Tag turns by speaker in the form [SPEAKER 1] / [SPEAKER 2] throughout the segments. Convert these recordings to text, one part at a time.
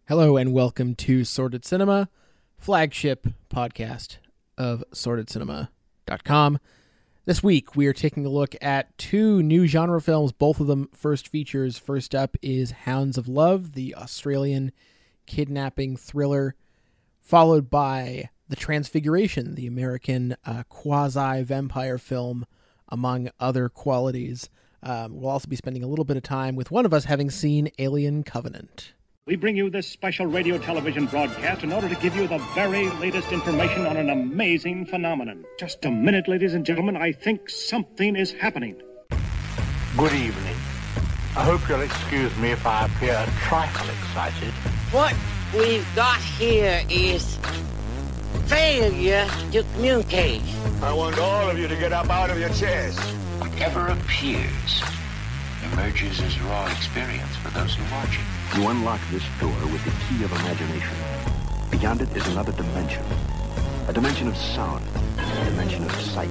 [SPEAKER 1] Hello and welcome to Sordid Cinema, flagship podcast of SordidCinema.com. This week we are taking a look at two new genre films, both of them first features. First up is Hounds of Love, the Australian kidnapping thriller, followed by The Transfiguration, the American quasi-vampire film, among other qualities. We'll also be spending a little bit of time with one of us having seen Alien Covenant.
[SPEAKER 2] We bring you this special radio television broadcast in order to give you the very latest information on an amazing phenomenon. Just a minute, ladies and gentlemen. I think something is happening.
[SPEAKER 3] Good evening. I hope you'll excuse me if I appear a trifle excited.
[SPEAKER 4] What we've got here is failure to communicate.
[SPEAKER 3] I want all of you to get up out of your chairs.
[SPEAKER 5] Whatever appears emerges as raw experience for those who watch it.
[SPEAKER 6] You unlock this door with the key of imagination. Beyond it is another dimension. A dimension of sound. A dimension of sight.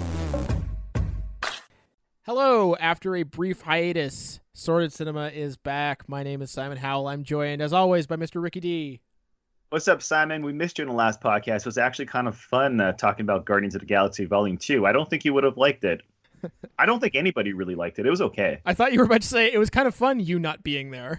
[SPEAKER 1] Hello, after a brief hiatus, Sordid Cinema is back. My name is Simon Howell. I'm joined, as always, by Mr. Ricky D.
[SPEAKER 7] What's up, Simon? We missed you in the last podcast. It was actually kind of fun talking about Guardians of the Galaxy Volume 2. I don't think you would have liked it. I don't think anybody really liked it. It was okay.
[SPEAKER 1] I thought you were about to say it was kind of fun you not being there.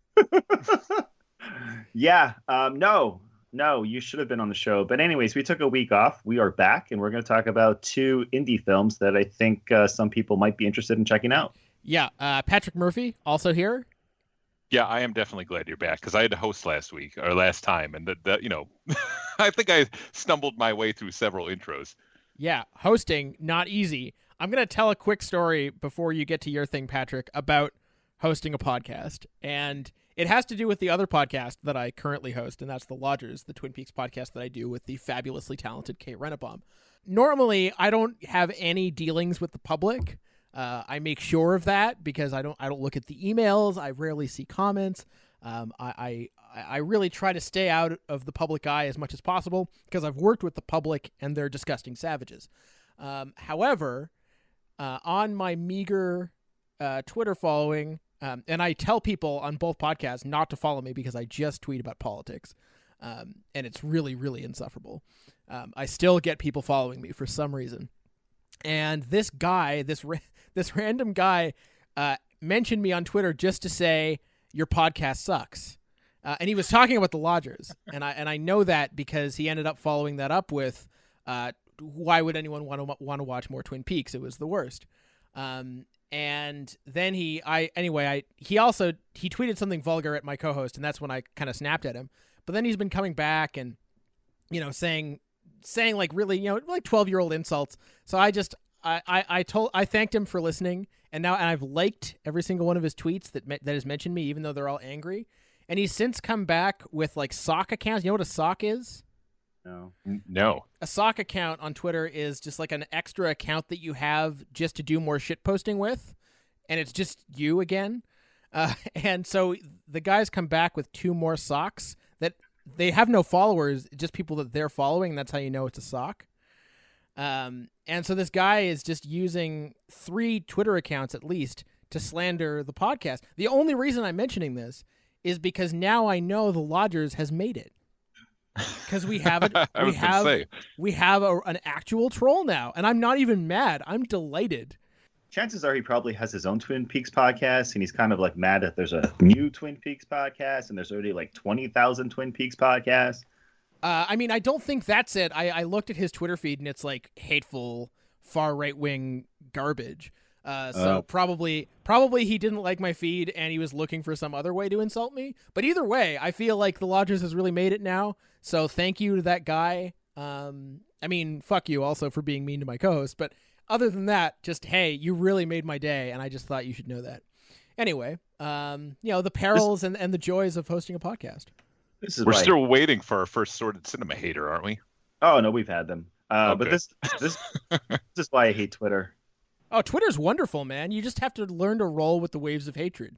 [SPEAKER 7] Yeah. No, you should have been on the show. But anyways, we took a week off. We are back, and we're going to talk about two indie films that I think some people might be interested in checking out.
[SPEAKER 1] Yeah. Patrick Murphy, also here.
[SPEAKER 8] Yeah, I am definitely glad you're back because I had to host last time, and that I think I stumbled my way through several intros.
[SPEAKER 1] Yeah, hosting, not easy. I'm going to tell a quick story before you get to your thing, Patrick, about hosting a podcast. And it has to do with the other podcast that I currently host, and that's The Lodgers, the Twin Peaks podcast that I do with the fabulously talented Kate Rennebaum. Normally, I don't have any dealings with the public. I make sure of that because I don't look at the emails. I rarely see comments. I really try to stay out of the public eye as much as possible because I've worked with the public and they're disgusting savages. However, on my meager Twitter following, and I tell people on both podcasts not to follow me because I just tweet about politics, and it's really, really insufferable. I still get people following me for some reason. And this guy, this random guy, mentioned me on Twitter just to say, your podcast sucks. And he was talking about The Lodgers. And I know that because he ended up following that up with, why would anyone want to watch more Twin Peaks? It was the worst. And then he tweeted something vulgar at my co-host, and that's when I kind of snapped at him. But then he's been coming back and, saying like really, like 12-year-old insults. So I thanked him for listening, and I've liked every single one of his tweets that has mentioned me, even though they're all angry. And he's since come back with like sock accounts. You know what a sock is?
[SPEAKER 8] No.
[SPEAKER 1] A sock account on Twitter is just like an extra account that you have just to do more shit posting with, and it's just you again. And so the guys come back with two more socks that they have no followers, just people that they're following. And that's how you know it's a sock. And so this guy is just using 3 Twitter accounts at least to slander the podcast. The only reason I'm mentioning this is because now I know The Lodgers has made it. Because we have it, we have an actual troll now, and I'm not even mad. I'm delighted.
[SPEAKER 7] Chances are he probably has his own Twin Peaks podcast, and he's kind of like mad that there's a new Twin Peaks podcast, and there's already like 20,000 Twin Peaks podcasts.
[SPEAKER 1] I mean, I don't think that's it. I looked at his Twitter feed, and it's like hateful, far right wing garbage. So probably he didn't like my feed, and he was looking for some other way to insult me. But either way, I feel like The Lodgers has really made it now. So thank you to that guy. I mean, fuck you also for being mean to my co-host. But other than that, just, hey, you really made my day, and I just thought you should know that. Anyway, the perils and the joys of hosting a podcast.
[SPEAKER 8] We're still waiting for our first Sordid Cinema hater, aren't we?
[SPEAKER 7] Oh, no, we've had them. But this is why I hate Twitter.
[SPEAKER 1] Oh, Twitter's wonderful, man. You just have to learn to roll with the waves of hatred.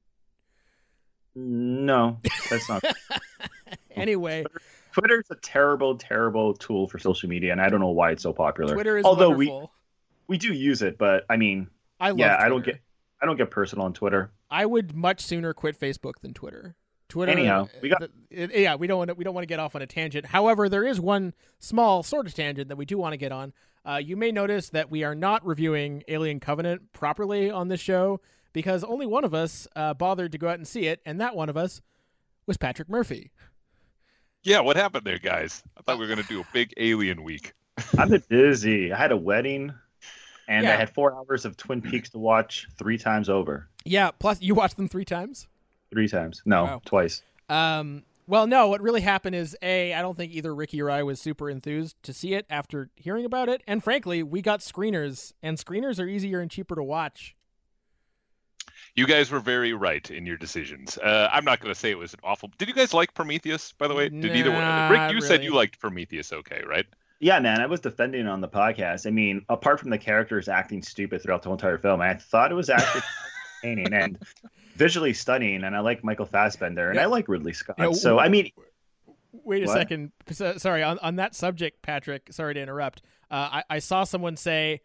[SPEAKER 7] No, that's not.
[SPEAKER 1] Anyway.
[SPEAKER 7] Twitter's a terrible, terrible tool for social media, and I don't know why it's so popular.
[SPEAKER 1] Twitter is
[SPEAKER 7] Although
[SPEAKER 1] wonderful.
[SPEAKER 7] we do use it, but I mean,
[SPEAKER 1] I don't get
[SPEAKER 7] personal on Twitter.
[SPEAKER 1] I would much sooner quit Facebook than Twitter. Twitter.
[SPEAKER 7] Anyhow, we got
[SPEAKER 1] we don't want to get off on a tangent. However, there is one small sort of tangent that we do want to get on. You may notice that we are not reviewing Alien Covenant properly on this show because only one of us bothered to go out and see it, and that one of us was Patrick Murphy.
[SPEAKER 8] Yeah, what happened there, guys? I thought we were going to do a big Alien week.
[SPEAKER 7] I've been busy. I had a wedding, and I had 4 hours of Twin Peaks to watch 3 times over.
[SPEAKER 1] Yeah, plus you watched them 3 times?
[SPEAKER 7] 3 times. No,
[SPEAKER 1] wow.
[SPEAKER 7] Twice.
[SPEAKER 1] Well, no, what really happened is, I don't think either Ricky or I was super enthused to see it after hearing about it. And frankly, we got screeners, and screeners are easier and cheaper to watch.
[SPEAKER 8] You guys were very right in your decisions. I'm not going to say it was an awful... Did you guys like Prometheus, by the way? Did either one? Rick, you said you liked Prometheus okay, right?
[SPEAKER 7] Yeah, man, I was defending it on the podcast. I mean, apart from the characters acting stupid throughout the whole entire film, I thought it was actually entertaining and visually stunning, and I like Michael Fassbender, and I like Ridley Scott. So, I mean...
[SPEAKER 1] Wait a second. Sorry, on that subject, Patrick, sorry to interrupt. I saw someone say,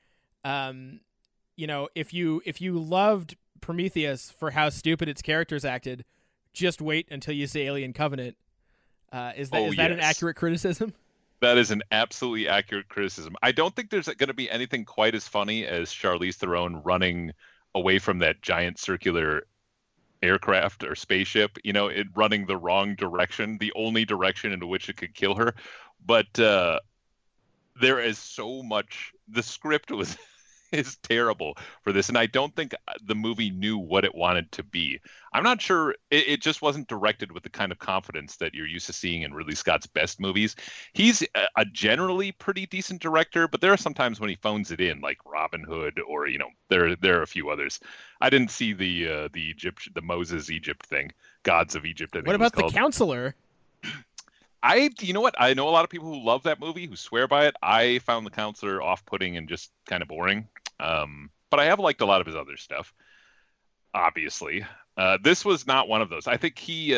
[SPEAKER 1] if you loved Prometheus for how stupid its characters acted, just wait until you see Alien Covenant. Is that an accurate criticism?
[SPEAKER 8] That is an absolutely accurate criticism. I don't think there's going to be anything quite as funny as Charlize Theron running away from that giant circular aircraft or spaceship, it running the wrong direction, the only direction into which it could kill her. But there is so much. The script is terrible for this, and I don't think the movie knew what it wanted to be. I'm not sure. It just wasn't directed with the kind of confidence that you're used to seeing in Ridley Scott's best movies. He's a generally pretty decent director, but there are some times when he phones it in, like Robin Hood, or there are a few others. I didn't see the Moses Egypt thing, Gods of Egypt. I think
[SPEAKER 1] what about The Counselor?
[SPEAKER 8] You know what? I know a lot of people who love that movie, who swear by it. I found The Counselor off-putting and just kind of boring. But I have liked a lot of his other stuff, obviously. This was not one of those. I think he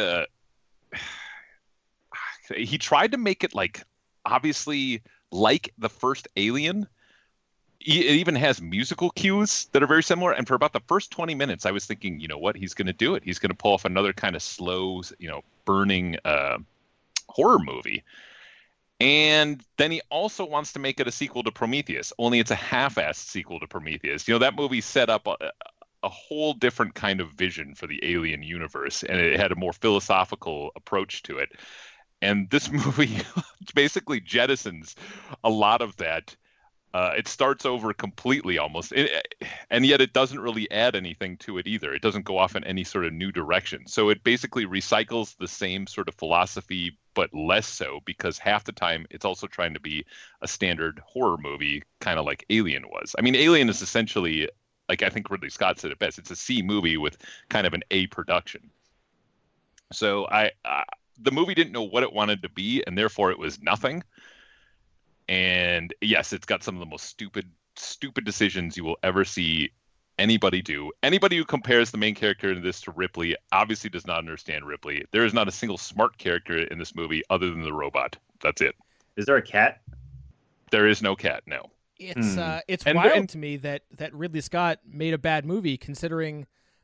[SPEAKER 8] tried to make it obviously like the first Alien. It even has musical cues that are very similar. And for about the first 20 minutes, I was thinking, you know what? He's going to do it. He's going to pull off another kind of slow, burning horror movie. And then he also wants to make it a sequel to Prometheus, only it's a half-assed sequel to Prometheus. That movie set up a whole different kind of vision for the Alien universe, and it had a more philosophical approach to it. And this movie basically jettisons a lot of that. It starts over completely almost, and yet it doesn't really add anything to it either. It doesn't go off in any sort of new direction. So it basically recycles the same sort of philosophy, but less so, because half the time it's also trying to be a standard horror movie, kind of like Alien was. I mean, Alien is essentially, I think Ridley Scott said it best, it's a C movie with kind of an A production. So the movie didn't know what it wanted to be, and therefore it was nothing. And yes, it's got some of the most stupid decisions you will ever see anybody do. Anybody who compares the main character in this to Ripley obviously does not understand Ripley. There is not a single smart character in this movie other than the robot. That's it.
[SPEAKER 7] Is there a cat?
[SPEAKER 8] There is no cat, no.
[SPEAKER 1] It's wild to me that Ridley Scott made a bad movie, considering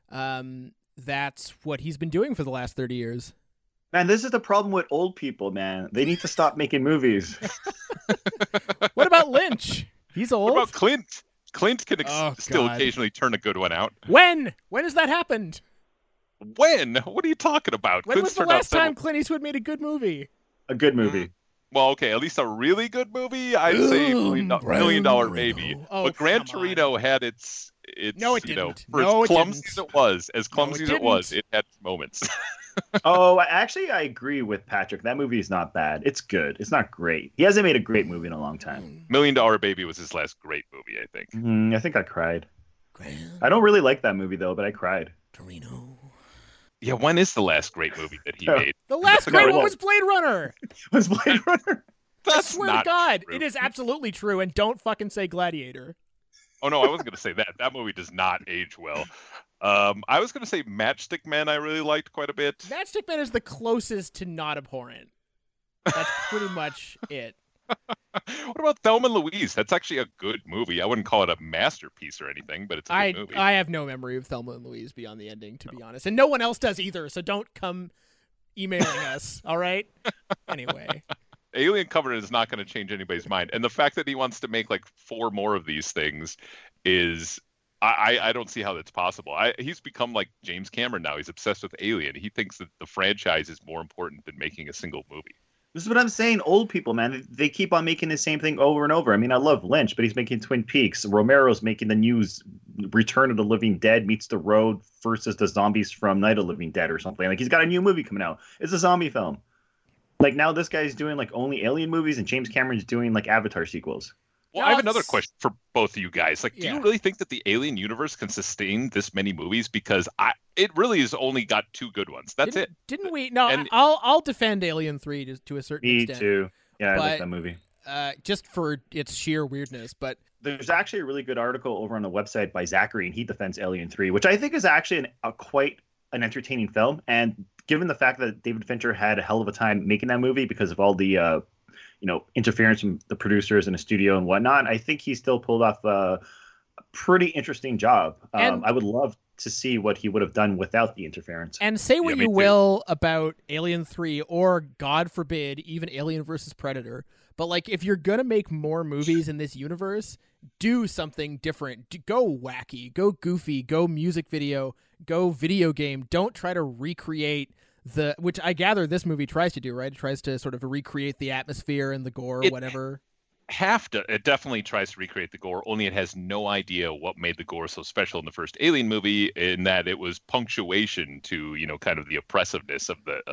[SPEAKER 1] that's what he's been doing for the last 30 years.
[SPEAKER 7] Man, this is the problem with old people, man. They need to stop making movies.
[SPEAKER 1] What about Lynch? He's old.
[SPEAKER 8] What about Clint? Clint can still occasionally turn a good one out.
[SPEAKER 1] When has that happened?
[SPEAKER 8] When? What are you talking about?
[SPEAKER 1] When was the last time Clint Eastwood made a good movie?
[SPEAKER 7] A good movie.
[SPEAKER 8] Well, okay, at least a really good movie. I'd say $1 Million Maybe. But Gran Torino had its
[SPEAKER 1] no, it didn't.
[SPEAKER 8] As clumsy as it was, it had moments.
[SPEAKER 7] I agree with Patrick. That movie is not bad. It's good. It's not great. He hasn't made a great movie in a long time.
[SPEAKER 8] $1 Million Baby was his last great movie, I think.
[SPEAKER 7] I think I cried. I don't really like that movie, though, but I cried.
[SPEAKER 1] Torino.
[SPEAKER 8] Yeah, when is the last great movie that he made?
[SPEAKER 1] The last great one was Blade Runner.
[SPEAKER 7] Was Blade Runner?
[SPEAKER 1] I swear to God,
[SPEAKER 8] true.
[SPEAKER 1] It is absolutely true, and don't fucking say Gladiator.
[SPEAKER 8] Oh, no, I wasn't going to say that. That movie does not age well. I was going to say Matchstick Men I really liked quite a bit.
[SPEAKER 1] Matchstick Men is the closest to not abhorrent. That's pretty much it.
[SPEAKER 8] What about Thelma and Louise? That's actually a good movie. I wouldn't call it a masterpiece or anything, but it's a good movie.
[SPEAKER 1] I have no memory of Thelma and Louise beyond the ending, to be honest. And no one else does either, so don't come emailing us. All right. Anyway.
[SPEAKER 8] Alien Covenant is not going to change anybody's mind, and the fact that he wants to make like 4 more of these things is, I don't see how that's possible. He's become like James Cameron now. He's obsessed with Alien. He thinks that the franchise is more important than making a single movie.
[SPEAKER 7] This is what I'm saying. Old people, man, they keep on making the same thing over and over. I mean, I love Lynch, but he's making Twin Peaks. Romero's making the news Return of the Living Dead meets The Road versus the zombies from Night of the Living Dead or something. Like, he's got a new movie coming out. It's a zombie film. Like, now this guy's doing like only Alien movies, and James Cameron's doing like Avatar sequels.
[SPEAKER 8] Well, I have another question for both of you guys. Like, do you really think that the Alien universe can sustain this many movies? Because it really has only got 2 good ones. That's it.
[SPEAKER 1] Didn't we? No, I'll defend Alien 3 to a certain extent.
[SPEAKER 7] Me too. Yeah, I like that movie.
[SPEAKER 1] Just for its sheer weirdness. But
[SPEAKER 7] there's actually a really good article over on the website by Zachary, and he defends Alien 3, which I think is actually quite an entertaining film. And given the fact that David Fincher had a hell of a time making that movie because of all the interference from the producers in the studio and whatnot, I think he still pulled off a pretty interesting job. I would love to see what he would have done without the interference.
[SPEAKER 1] And say what you will about Alien 3, or God forbid, even Alien versus Predator, but like, if you're going to make more movies in this universe, do something different. Go wacky, go goofy, go music video, go video game. Don't try to recreate which I gather this movie tries to do, right? It tries to sort of recreate the atmosphere and the gore or whatever.
[SPEAKER 8] It definitely tries to recreate the gore, only it has no idea what made the gore so special in the first Alien movie, in that it was punctuation to, kind of the oppressiveness of the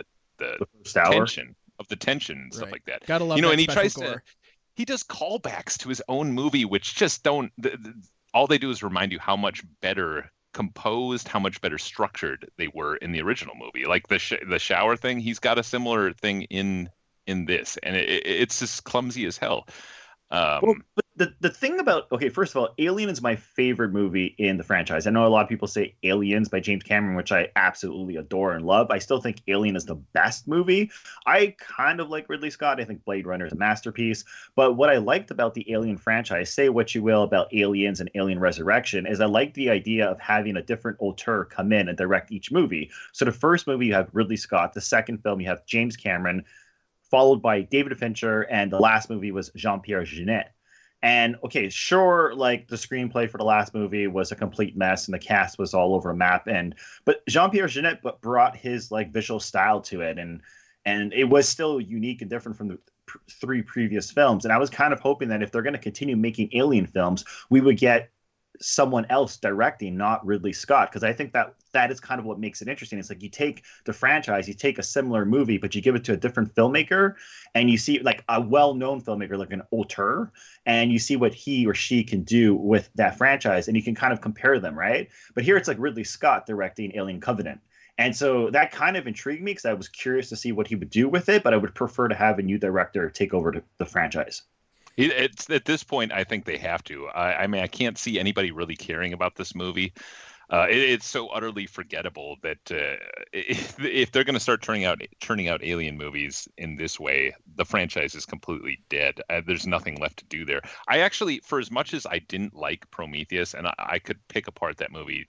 [SPEAKER 8] tension and stuff like that.
[SPEAKER 1] Gotta love that
[SPEAKER 8] and he
[SPEAKER 1] tries gore.
[SPEAKER 8] He does callbacks to his own movie, which just don't, all they do is remind you how much better composed, how much better structured they were in the original movie. Like the shower thing, he's got a similar thing in this, and it's just clumsy as hell.
[SPEAKER 7] Well, but the thing about, first of all, Alien is my favorite movie in the franchise. I know a lot of people say Aliens by James Cameron, which I absolutely adore and love. I still think Alien is the best movie. I kind of like Ridley Scott. I think Blade Runner is a masterpiece. But what I liked about the Alien franchise, say what you will about Aliens and Alien Resurrection, is I like the idea of having a different auteur come in and direct each movie. So the first movie, you have Ridley Scott. The second film, you have James Cameron, followed by David Fincher, and the last movie was Jean-Pierre Jeunet. And sure, like the screenplay for the last movie was a complete mess, and the cast was all over a map. But Jean-Pierre Jeunet brought his like visual style to it, and it was still unique and different from the 3 previous films. And I was kind of hoping that if they're going to continue making Alien films, we would get someone else directing, not Ridley Scott, because I think that is kind of what makes it interesting. It's like you take the franchise, you take a similar movie, but you give it to a different filmmaker, and you see like a well-known filmmaker, like an auteur, and you see what he or she can do with that franchise, and you can kind of compare them, right? But here it's like Ridley Scott directing Alien Covenant. And so that kind of intrigued me because I was curious to see what he would do with it, but I would prefer to have a new director take over the franchise.
[SPEAKER 8] It's at this point, I think they have to. I mean, I can't see anybody really caring about this movie. It's so utterly forgettable that if they're going to start turning out Alien movies in this way, the franchise is completely dead. There's nothing left to do there. I actually, for as much as I didn't like Prometheus, and I could pick apart that movie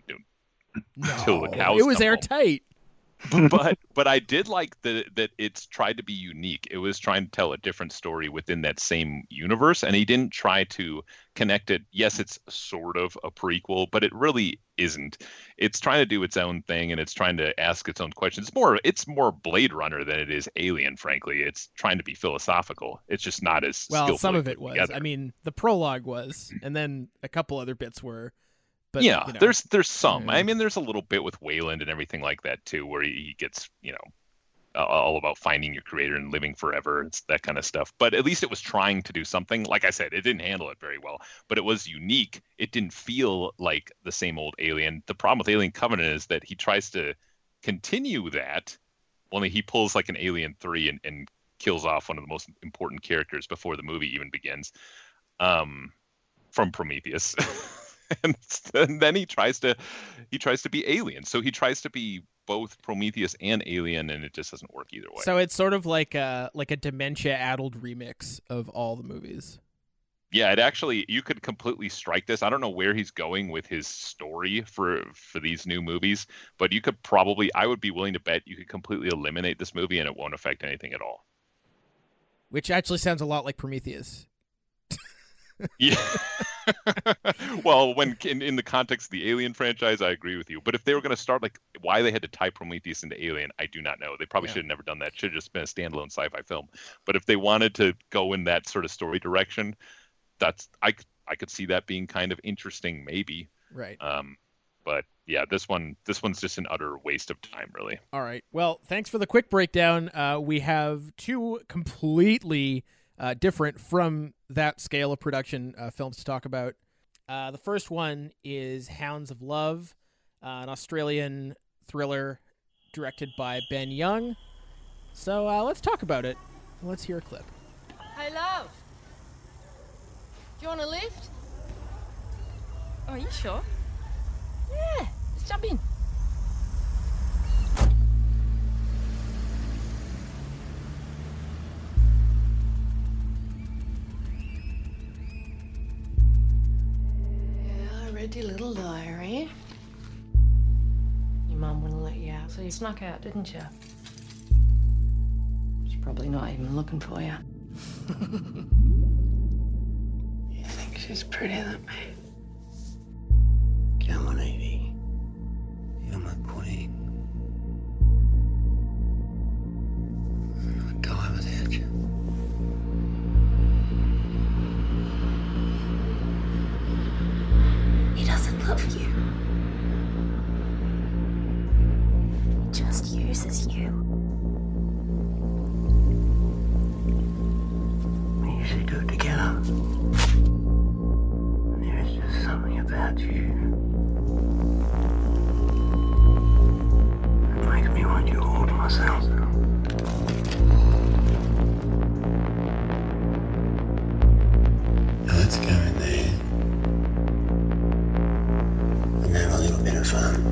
[SPEAKER 8] till the cows.
[SPEAKER 1] It was airtight.
[SPEAKER 8] But I did like that it's tried to be unique. It was trying to tell a different story within that same universe, and he didn't try to connect it. Yes, it's sort of a prequel, but it really isn't. It's trying to do its own thing, and it's trying to ask its own questions. It's more Blade Runner than it is Alien, frankly. It's trying to be philosophical. It's just not as
[SPEAKER 1] well. Some of it was. Together. I mean, the prologue was, and then a couple other bits were. But,
[SPEAKER 8] yeah, there's some. Yeah. I mean, there's a little bit with Wayland and everything like that too, where he gets, all about finding your creator and living forever. It's that kind of stuff. But at least it was trying to do something. Like I said, it didn't handle it very well, but it was unique. It didn't feel like the same old Alien. The problem with Alien Covenant is that he tries to continue that, only he pulls like an Alien 3 and kills off one of the most important characters before the movie even begins, from Prometheus. And then he tries to be Alien. So he tries to be both Prometheus and Alien, and it just doesn't work either way.
[SPEAKER 1] So it's sort of like a dementia-addled remix of all the movies.
[SPEAKER 8] Yeah, it actually, you could completely strike this. I don't know where he's going with his story for these new movies, but you could probably, I would be willing to bet you could completely eliminate this movie and it won't affect anything at all.
[SPEAKER 1] Which actually sounds a lot like Prometheus.
[SPEAKER 8] Yeah. Well, when in the context of the Alien franchise, I agree with you. But if they were going to start, like, why they had to tie Prometheus into Alien, I do not know. They probably should have never done that. Should have just been a standalone sci-fi film. But if they wanted to go in that sort of story direction, that's I could see that being kind of interesting, maybe.
[SPEAKER 1] Right.
[SPEAKER 8] But yeah, this one's just an utter waste of time, really.
[SPEAKER 1] All right. Well, thanks for the quick breakdown. We have two completely different from that scale of production films to talk about. The first one is Hounds of Love, an Australian thriller directed by Ben Young. So let's talk about it. Let's hear a clip.
[SPEAKER 9] Hey, love. Do you want a lift? Oh, are you sure? Yeah, let's jump in. Yeah, I read your little diary. Your mum wouldn't let you out, so you snuck out, didn't you? She's probably not even looking for you. You think she's prettier than me? Come on, Evie. You're my queen. I'd die without you.
[SPEAKER 10] He doesn't love you. He just uses you.
[SPEAKER 9] We usually do it together. There's just something about you. It makes me want you all to myself. Now let's go in there and have a little bit of fun.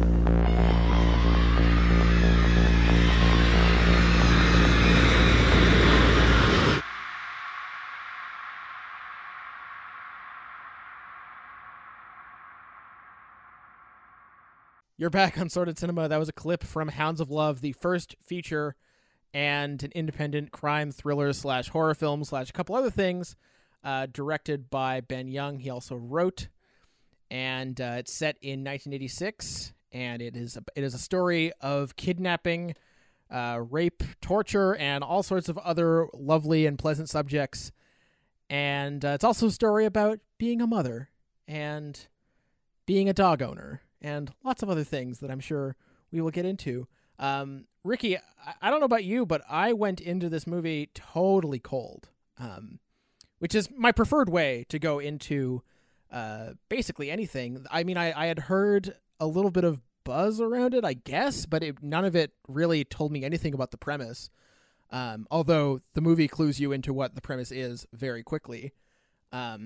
[SPEAKER 1] You're back on Sorted Cinema. That was a clip from Hounds of Love, the first feature and an independent crime thriller / horror film / a couple other things, directed by Ben Young. He also wrote, and it's set in 1986, and it is a story of kidnapping, rape, torture, and all sorts of other lovely and pleasant subjects. And it's also a story about being a mother and being a dog owner, and lots of other things that I'm sure we will get into. Ricky, I don't know about you, but I went into this movie totally cold, which is my preferred way to go into basically anything. I mean, I had heard a little bit of buzz around it, I guess, but none of it really told me anything about the premise, although the movie clues you into what the premise is very quickly. I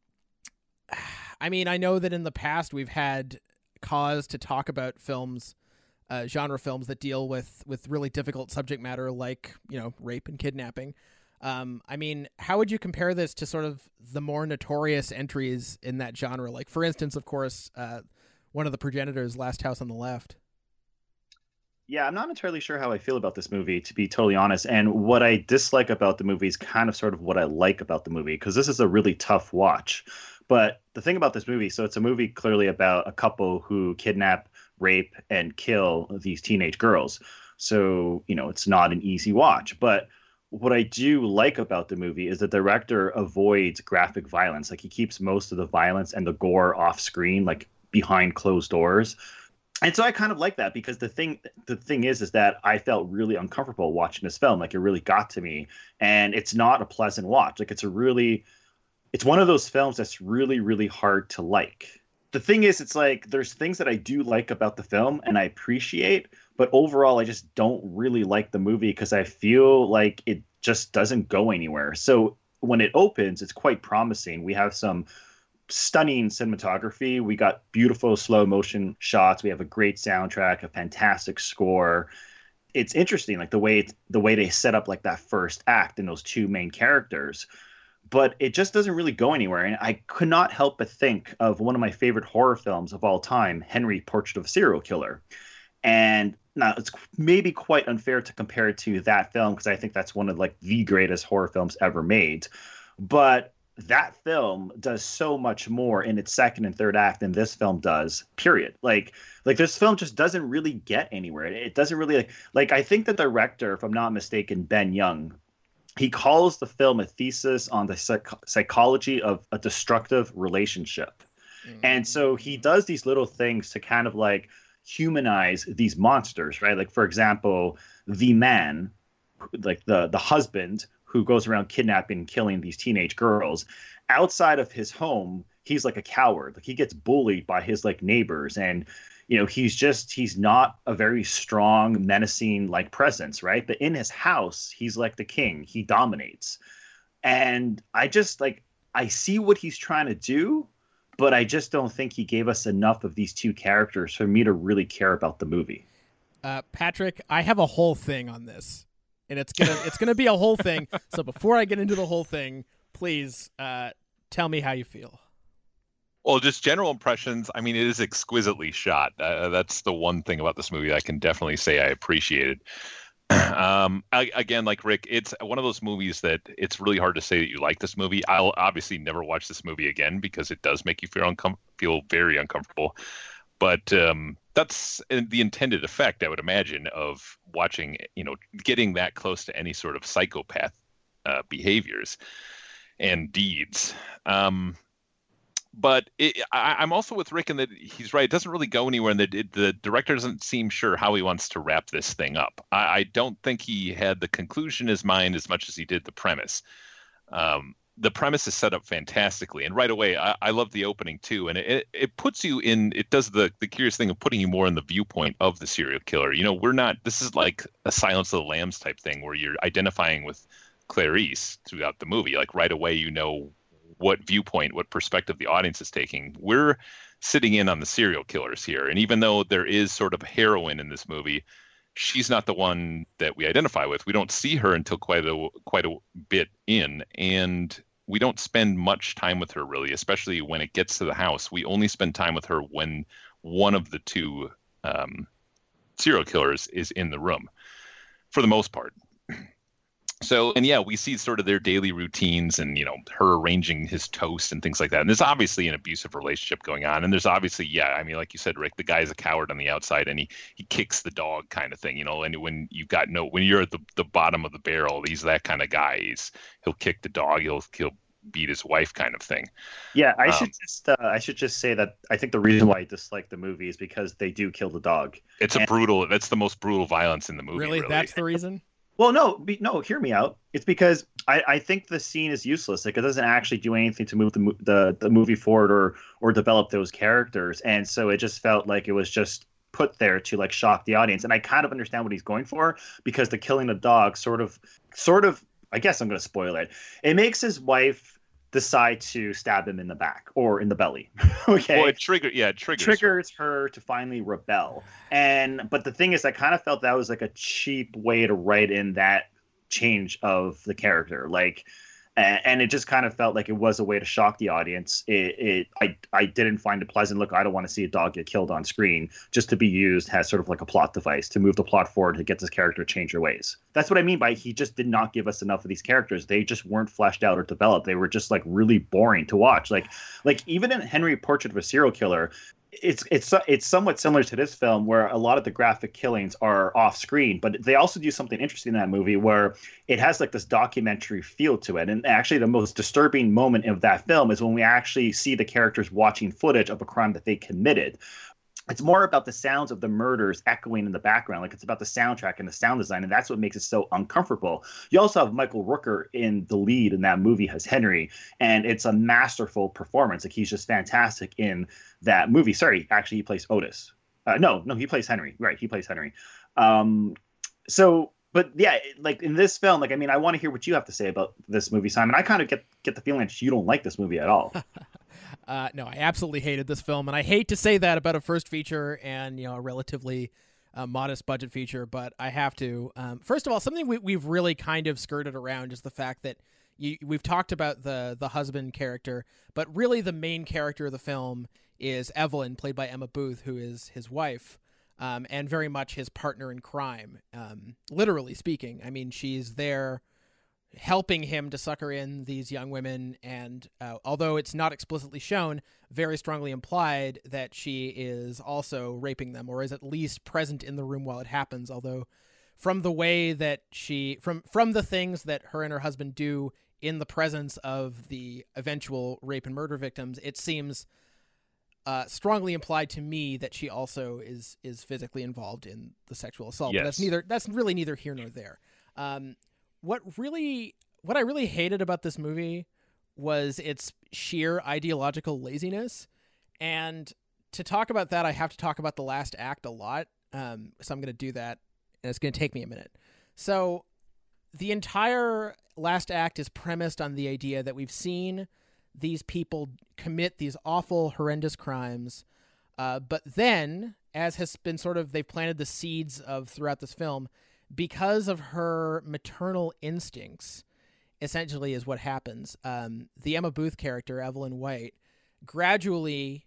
[SPEAKER 1] mean, I know that in the past we've had cause to talk about films, genre films that deal with really difficult subject matter, like, rape and kidnapping. I mean, how would you compare this to sort of the more notorious entries in that genre? Like, for instance, of course, one of the progenitors, Last House on the Left.
[SPEAKER 7] Yeah, I'm not entirely sure how I feel about this movie, to be totally honest. And what I dislike about the movie is kind of sort of what I like about the movie, because this is a really tough watch. But the thing about this movie, so it's a movie clearly about a couple who kidnap, rape, and kill these teenage girls. So, it's not an easy watch. But what I do like about the movie is the director avoids graphic violence. Like, he keeps most of the violence and the gore off screen, like behind closed doors. And so I kind of like that, because the thing is that I felt really uncomfortable watching this film. Like, it really got to me, and it's not a pleasant watch. Like, it's one of those films that's really, really hard to like. The thing is, it's like there's things that I do like about the film and I appreciate, but overall I just don't really like the movie because I feel like it just doesn't go anywhere. So when it opens, it's quite promising. We have some stunning cinematography. We got beautiful slow motion shots. We have a great soundtrack, a fantastic score. It's interesting, like the way they set up like that first act and those two main characters. but it just doesn't really go anywhere. And I could not help but think of one of my favorite horror films of all time, Henry, Portrait of a Serial Killer. And now it's maybe quite unfair to compare it to that film because I think that's one of like the greatest horror films ever made. But that film does so much more in its second and third act than this film does, period. Like this film just doesn't really get anywhere. It doesn't really like I think the director, if I'm not mistaken, Ben Young, he calls the film a thesis on the psychology of a destructive relationship. And so he does these little things to kind of like humanize these monsters, right? Like, for example, the man, like the husband who goes around kidnapping and killing these teenage girls, outside of his home, he's like a coward. Like he gets bullied by his like neighbors, and he's not a very strong, menacing like presence, right? But in his house, he's like the king. He dominates. And I just like I see what he's trying to do, but I just don't think he gave us enough of these two characters for me to really care about the movie.
[SPEAKER 1] Patrick, I have a whole thing on this, and it's gonna be a whole thing. So before I get into the whole thing, please tell me how you feel.
[SPEAKER 8] Well, just general impressions. I mean, it is exquisitely shot. That's the one thing about this movie I can definitely say I appreciated. Again, like Rick, it's one of those movies that it's really hard to say that you like this movie. I'll obviously never watch this movie again because it does make you feel very uncomfortable. But that's the intended effect, I would imagine, of watching, getting that close to any sort of psychopath behaviors and deeds. But I'm also with Rick in that he's right. It doesn't really go anywhere, and the director doesn't seem sure how he wants to wrap this thing up. I don't think he had the conclusion in his mind as much as he did the premise. The premise is set up fantastically, and right away, I love the opening too. And it puts you in. It does the curious thing of putting you more in the viewpoint of the serial killer. We're not. This is like a Silence of the Lambs type thing where you're identifying with Clarice throughout the movie. Like right away, what viewpoint, what perspective the audience is taking. We're sitting in on the serial killers here. And even though there is sort of a heroine in this movie, she's not the one that we identify with. We don't see her until quite a bit in, and we don't spend much time with her really, especially when it gets to the house. We only spend time with her when one of the two serial killers is in the room, for the most part. So, and yeah, we see sort of their daily routines and, her arranging his toast and things like that. And there's obviously an abusive relationship going on. And there's obviously, like you said, Rick, the guy's a coward on the outside and he kicks the dog kind of thing, and when when you're at the bottom of the barrel, he's that kind of guy. He'll kick the dog. He'll beat his wife kind of thing.
[SPEAKER 7] Yeah, I should just say that I think the reason why I dislike the movie is because they do kill the dog.
[SPEAKER 8] That's the most brutal violence in the movie.
[SPEAKER 1] Really? That's the reason?
[SPEAKER 7] Well, no, hear me out. It's because I think the scene is useless. Like it doesn't actually do anything to move the movie forward or develop those characters. And so it just felt like it was just put there to like shock the audience. And I kind of understand what he's going for because the killing the dog sort of, I guess I'm going to spoil it. It makes his wife decide to stab him in the back or in the belly. Okay.
[SPEAKER 8] Well, it triggers
[SPEAKER 7] her to finally rebel. But the thing is, I kind of felt that was like a cheap way to write in that change of the character. Like, and it just kind of felt like it was a way to shock the audience. I didn't find it pleasant. Look, I don't want to see a dog get killed on screen just to be used as sort of like a plot device to move the plot forward to get this character to change their ways. That's what I mean by he just did not give us enough of these characters. They just weren't fleshed out or developed. They were just like really boring to watch. Like even in Henry, Portrait of a Serial Killer, it's somewhat similar to this film where a lot of the graphic killings are off screen, but they also do something interesting in that movie where it has like this documentary feel to it. And actually the most disturbing moment of that film is when we actually see the characters watching footage of a crime that they committed. It's more about the sounds of the murders echoing in the background. Like it's about the soundtrack and the sound design. And that's what makes it so uncomfortable. You also have Michael Rooker in the lead in that movie as Henry. And it's a masterful performance. Like he's just fantastic in that movie. Sorry, actually he plays Otis. No, he plays Henry. Right. He plays Henry. But yeah, like in this film, like, I mean, I want to hear what you have to say about this movie, Simon. I kind of get the feeling that you don't like this movie at all.
[SPEAKER 1] No, I absolutely hated this film, and I hate to say that about a first feature and a relatively modest budget feature, but I have to. First of all, something we've really kind of skirted around is the fact that we've talked about the husband character, but really the main character of the film is Evelyn, played by Emma Booth, who is his wife, and very much his partner in crime, literally speaking. I mean, she's there helping him to sucker in these young women, and although it's not explicitly shown, very strongly implied that she is also raping them, or is at least present in the room while it happens, although from the way that from the things that her and her husband do in the presence of the eventual rape and murder victims, it seems strongly implied to me that she also is physically involved in the sexual assault.
[SPEAKER 8] Yes.
[SPEAKER 1] But that's really neither here nor there. What I really hated about this movie was its sheer ideological laziness. And to talk about that, I have to talk about the last act a lot. So I'm going to do that, and it's going to take me a minute. So the entire last act is premised on the idea that we've seen these people commit these awful, horrendous crimes. But then, as has been they've planted the seeds of throughout this film, because of her maternal instincts, essentially is what happens. The Emma Booth character, Evelyn White, gradually,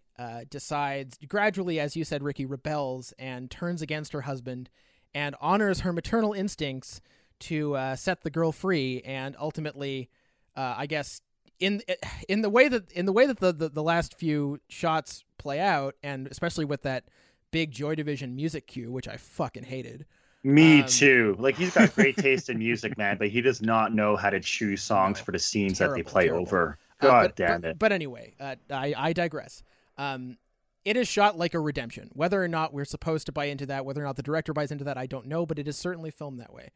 [SPEAKER 1] as you said, Ricky, rebels and turns against her husband and honors her maternal instincts to set the girl free. And ultimately, I guess, in the way that the last few shots play out, and especially with that big Joy Division music cue, which I fucking hated.
[SPEAKER 7] Me too. Like, he's got great taste in music, man, but he does not know how to choose songs for the scenes that they play over. God damn it.
[SPEAKER 1] But anyway, I digress. It is shot like a redemption. Whether or not we're supposed to buy into that, whether or not the director buys into that, I don't know, but it is certainly filmed that way.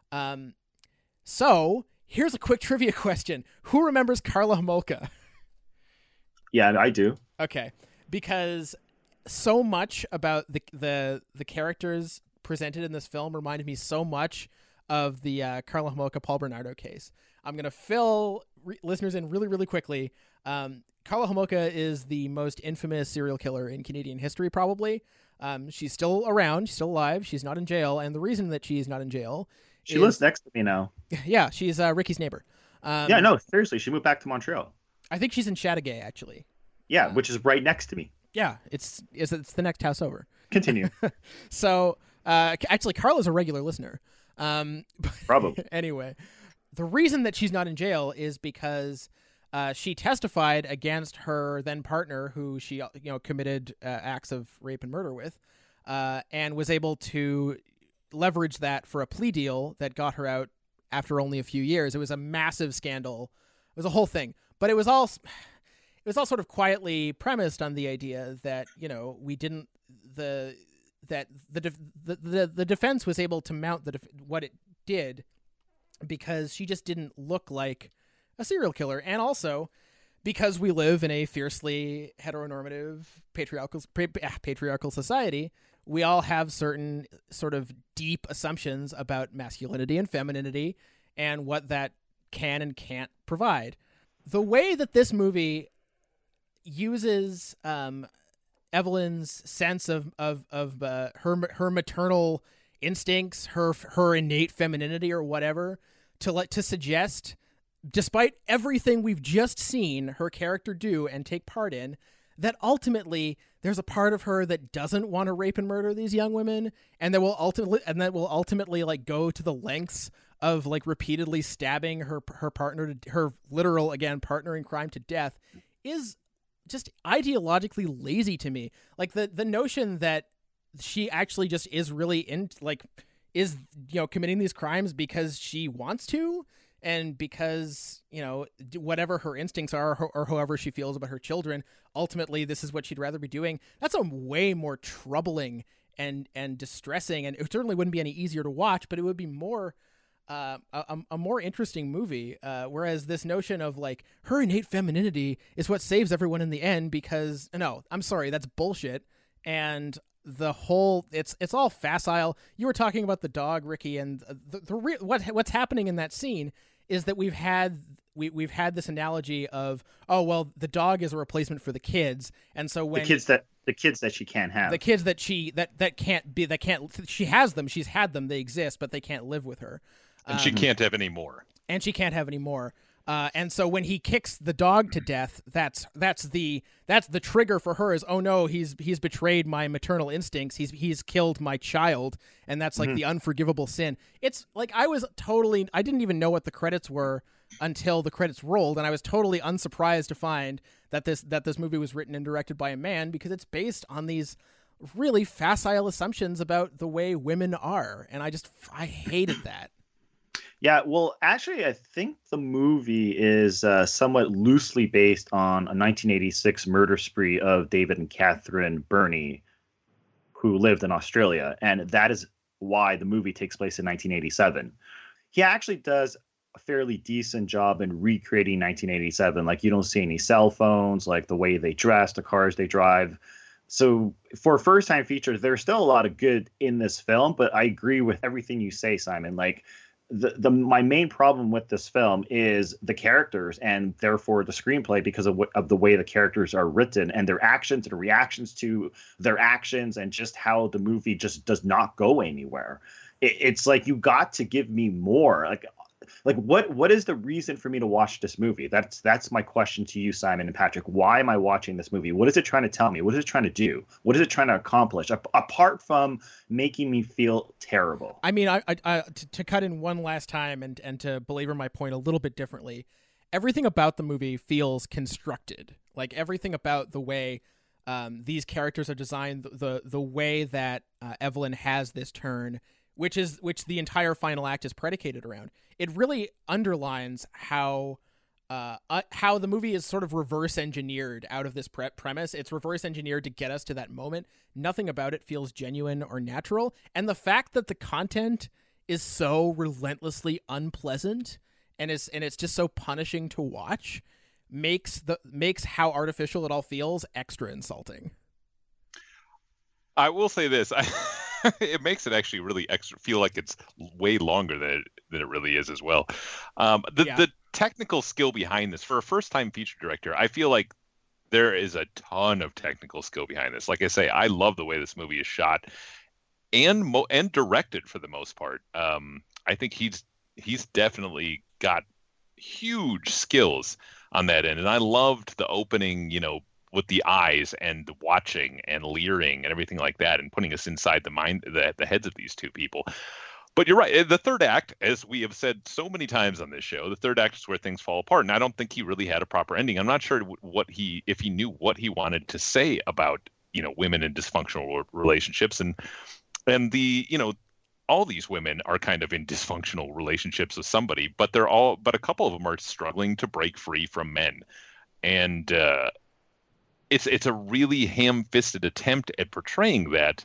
[SPEAKER 1] So here's a quick trivia question. Who remembers Karla Homolka?
[SPEAKER 7] Yeah, I do.
[SPEAKER 1] Okay. Because so much about the characters presented in this film reminded me so much of the Karla Homolka Paul Bernardo case. I'm going to fill listeners in really, really quickly. Karla Homolka is the most infamous serial killer in Canadian history, probably. She's still around. She's still alive. She's not in jail. And the reason that she's not in jail
[SPEAKER 7] She lives next to me now.
[SPEAKER 1] Yeah, she's Ricky's neighbor.
[SPEAKER 7] Yeah, no, seriously. She moved back to Montreal.
[SPEAKER 1] I think she's in Chateauguay, actually.
[SPEAKER 7] Yeah, which is right next to me.
[SPEAKER 1] Yeah, it's the next house over.
[SPEAKER 7] Continue.
[SPEAKER 1] So, actually, Karla's a regular listener.
[SPEAKER 7] Probably.
[SPEAKER 1] Anyway, the reason that she's not in jail is because she testified against her then partner, who she committed acts of rape and murder with, and was able to leverage that for a plea deal that got her out after only a few years. It was a massive scandal. It was a whole thing, but it was all sort of quietly premised on the idea that the defense was able to mount what it did because she just didn't look like a serial killer, and also because we live in a fiercely heteronormative patriarchal society. We all have certain sort of deep assumptions about masculinity and femininity and what that can and can't provide. The way that this movie uses Evelyn's sense of her maternal instincts, her innate femininity or whatever, to suggest, despite everything we've just seen her character do and take part in, that ultimately there's a part of her that doesn't want to rape and murder these young women, and that will ultimately like go to the lengths of like repeatedly stabbing her partner, her literal partner in crime, to death, is just ideologically lazy to me. Like the notion that she actually just is really committing these crimes because she wants to, and because, whatever her instincts are, or however she feels about her children, ultimately this is what she'd rather be doing. That's a way more troubling and distressing, and it certainly wouldn't be any easier to watch, but it would be more a more interesting movie. Whereas this notion of like her innate femininity is what saves everyone in the end, because no, I'm sorry, that's bullshit. And the whole it's all facile. You were talking about the dog, Ricky, and what's happening in that scene is that we've had this analogy of, oh well, the dog is a replacement for the kids, and so when the kids that she can't have, the kids that she has them, she's had them, they exist, but they can't live with her,
[SPEAKER 8] and she can't have any more.
[SPEAKER 1] And so when he kicks the dog to death, that's the trigger for her is, oh no, he's betrayed my maternal instincts. He's killed my child, and that's like the unforgivable sin. It's like I didn't even know what the credits were until the credits rolled, and I was totally unsurprised to find that this movie was written and directed by a man, because it's based on these really facile assumptions about the way women are, and I hated that.
[SPEAKER 7] Yeah, well, actually, I think the movie is somewhat loosely based on a 1986 murder spree of David and Catherine Burney, who lived in Australia, and that is why the movie takes place in 1987. He actually does a fairly decent job in recreating 1987. Like, you don't see any cell phones, like the way they dress, the cars they drive. So for a first-time feature, there's still a lot of good in this film, but I agree with everything you say, Simon. Like, my main problem with this film is the characters, and therefore the screenplay, because of the way the characters are written and their actions and reactions to their actions, and just how the movie just does not go anywhere. It's like, you got to give me more. Like what is the reason for me to watch this movie? That's my question to you, Simon and Patrick. Why am I watching this movie? What is it trying to tell me? What is it trying to do? What is it trying to accomplish, apart from making me feel terrible?
[SPEAKER 1] I mean, to cut in one last time and to belabor my point a little bit differently, everything about the movie feels constructed. Like, everything about the way these characters are designed, the way that Evelyn has this turn, which the entire final act is predicated around. It really underlines how the movie is sort of reverse engineered out of this premise. It's reverse engineered to get us to that moment. Nothing about it feels genuine or natural. And the fact that the content is so relentlessly unpleasant and it's just so punishing to watch makes how artificial it all feels extra insulting.
[SPEAKER 8] I will say this. It makes it actually really extra feel like it's way longer than it really is as well. The technical skill behind this, for a first-time feature director, I feel like there is a ton of technical skill behind this. Like I say, I love the way this movie is shot and directed for the most part. I think he's definitely got huge skills on that end, and I loved the opening, with the eyes and the watching and leering and everything like that, and putting us inside the heads of these two people. But you're right. The third act, as we have said so many times on this show, the third act is where things fall apart. And I don't think he really had a proper ending. I'm not sure if he knew what he wanted to say about, women in dysfunctional relationships, and all these women are kind of in dysfunctional relationships with somebody, but a couple of them are struggling to break free from men. And, it's a really ham-fisted attempt at portraying that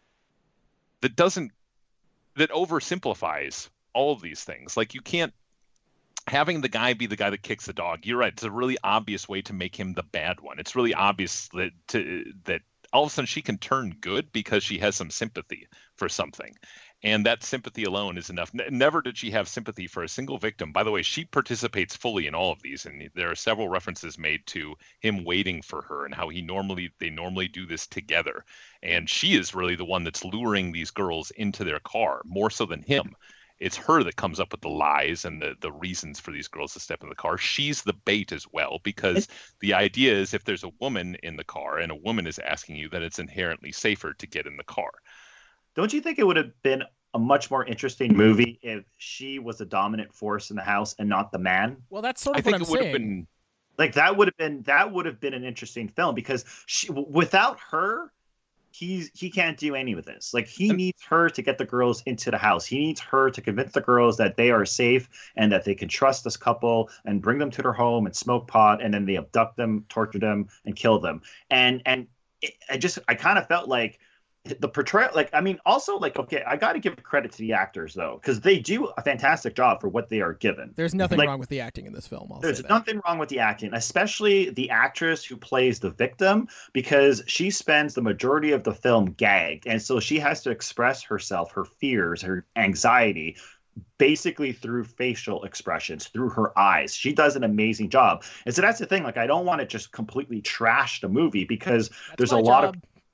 [SPEAKER 8] oversimplifies all of these things. Like, you can't having the guy be the guy that kicks the dog. You're right. It's a really obvious way to make him the bad one. It's really obvious that all of a sudden she can turn good because she has some sympathy for something. And that sympathy alone is enough. Never did she have sympathy for a single victim. By the way, she participates fully in all of these. And there are several references made to him waiting for her and how they normally do this together. And she is really the one that's luring these girls into their car, more so than him. It's her that comes up with the lies and the reasons for these girls to step in the car. She's the bait as well, because the idea is if there's a woman in the car and a woman is asking you, then it's inherently safer to get in the car.
[SPEAKER 7] Don't you think it would have been a much more interesting movie if she was the dominant force in the house and not the man?
[SPEAKER 1] Well, that's sort of what I'm saying.
[SPEAKER 7] Been, like, that would have been an interesting film, because without her, he can't do any of this. Like, he needs her to get the girls into the house. He needs her to convince the girls that they are safe and that they can trust this couple and bring them to their home and smoke pot, and then they abduct them, torture them, and kill them. And I kind of felt like the portrayal, okay, I got to give credit to the actors, though, because they do a fantastic job for what they are given.
[SPEAKER 1] There's nothing wrong with the acting in this film.
[SPEAKER 7] There's nothing wrong with the acting, especially the actress who plays the victim, because she spends the majority of the film gagged. And so she has to express herself, her fears, her anxiety, basically through facial expressions, through her eyes. She does an amazing job. And so that's the thing. Like, I don't want to just completely trash the movie, because there's a lot of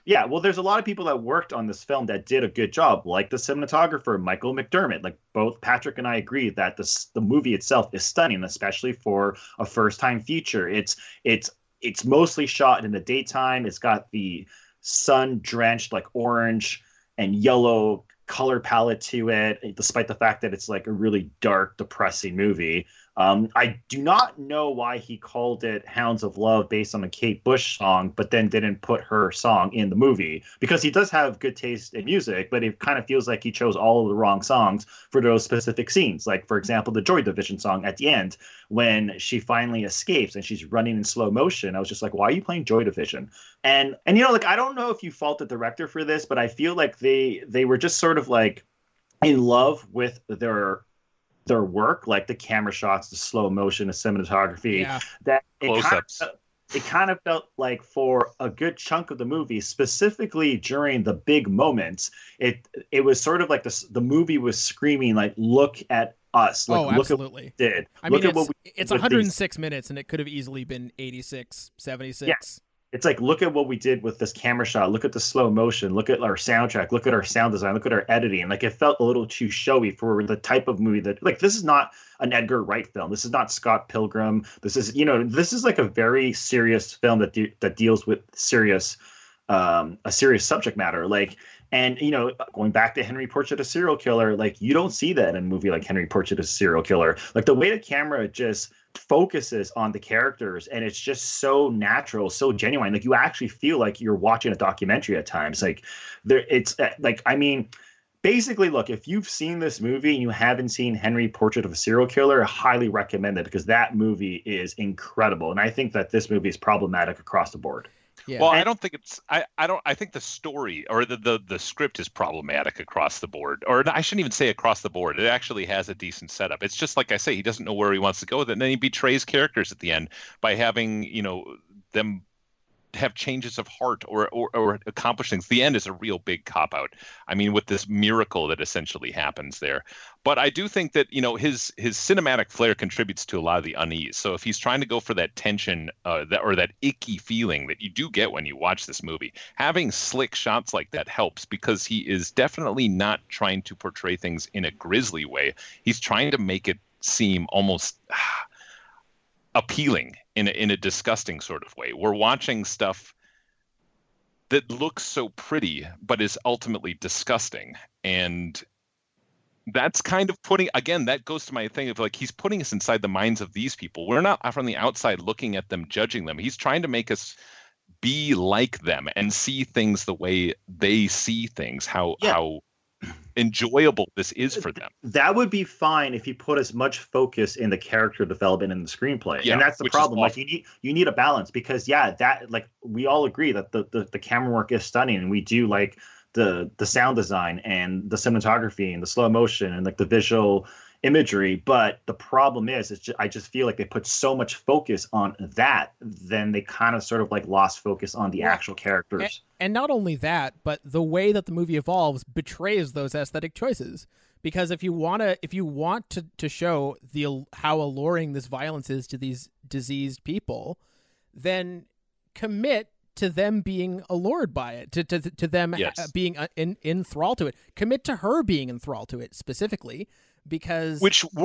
[SPEAKER 7] Yeah, well, there's a lot of people that worked on this film that did a good job, like the cinematographer Michael McDermott. Like both Patrick and I agree that the movie itself is stunning, especially for a first-time feature. It's mostly shot in the daytime. It's got the sun-drenched, like orange and yellow color palette to it, despite the fact that it's like a really dark, depressing movie. I do not know why he called it Hounds of Love based on a Kate Bush song, but then didn't put her song in the movie, because he does have good taste in music, but it kind of feels like he chose all of the wrong songs for those specific scenes. Like, for example, the Joy Division song at the end, when she finally escapes and she's running in slow motion. I was just like, why are you playing Joy Division? And you know, like, I don't know if you fault the director for this, but I feel like they were just sort of like in love with their work, like the camera shots, the slow motion, the cinematography, that it kind of felt like for a good chunk of the movie, specifically during the big moments, it was sort of like the movie was screaming, like, look at us. Like, look
[SPEAKER 1] absolutely.
[SPEAKER 7] At what we did.
[SPEAKER 1] I mean, it's 106 minutes, and it could have easily been 86, 76.
[SPEAKER 7] Yeah. It's like, look at what we did with this camera shot. Look at the slow motion. Look at our soundtrack. Look at our sound design. Look at our editing. Like, it felt a little too showy for the type of movie that, like, this is not an Edgar Wright film. This is not Scott Pilgrim. This is, you know, this is like a very serious film that deals with a serious subject matter. Like, and, you know, going back to Henry Portrait of a Serial Killer, like, you don't see that in a movie like Henry Portrait of a Serial Killer. Like, the way the camera just focuses on the characters, and it's just so natural, so genuine. Like, you actually feel like you're watching a documentary at times. Like, it's like, I mean, basically, look, if you've seen this movie and you haven't seen Henry Portrait of a Serial Killer, I highly recommend it, because that movie is incredible. And I think that this movie is problematic across the board.
[SPEAKER 1] Yeah.
[SPEAKER 8] Well, I don't think it's. I think the story or the script is problematic across the board, or I shouldn't even say across the board. It actually has a decent setup. It's just like I say, he doesn't know where he wants to go with it, and then he betrays characters at the end by having, you know, them have changes of heart or accomplish things. The end is a real big cop out. I mean, with this miracle that essentially happens there. But I do think that, you know, his cinematic flair contributes to a lot of the unease. So if he's trying to go for that tension, that icky feeling that you do get when you watch this movie, having slick shots like that helps, because he is definitely not trying to portray things in a grisly way. He's trying to make it seem almost appealing in a disgusting sort of way. We're watching stuff that looks so pretty, but is ultimately disgusting. And that's kind of that goes to my thing of, like, he's putting us inside the minds of these people. We're not from the outside looking at them, judging them. He's trying to make us be like them and see things the way they see things, how enjoyable this is for them.
[SPEAKER 7] That would be fine if you put as much focus in the character development in the screenplay. And that's the problem. Like, you need a balance, because that, like, we all agree that the camera work is stunning, and we do like the sound design and the cinematography and the slow motion and like the visual imagery. But the problem is I just feel like they put so much focus on that, then they kind of sort of like lost focus on the actual characters.
[SPEAKER 1] And not only that, but the way that the movie evolves betrays those aesthetic choices. Because if you want to show how alluring this violence is to these diseased people, then commit to them being allured by it, to them being enthralled to it. Commit to her being enthralled to it specifically. Because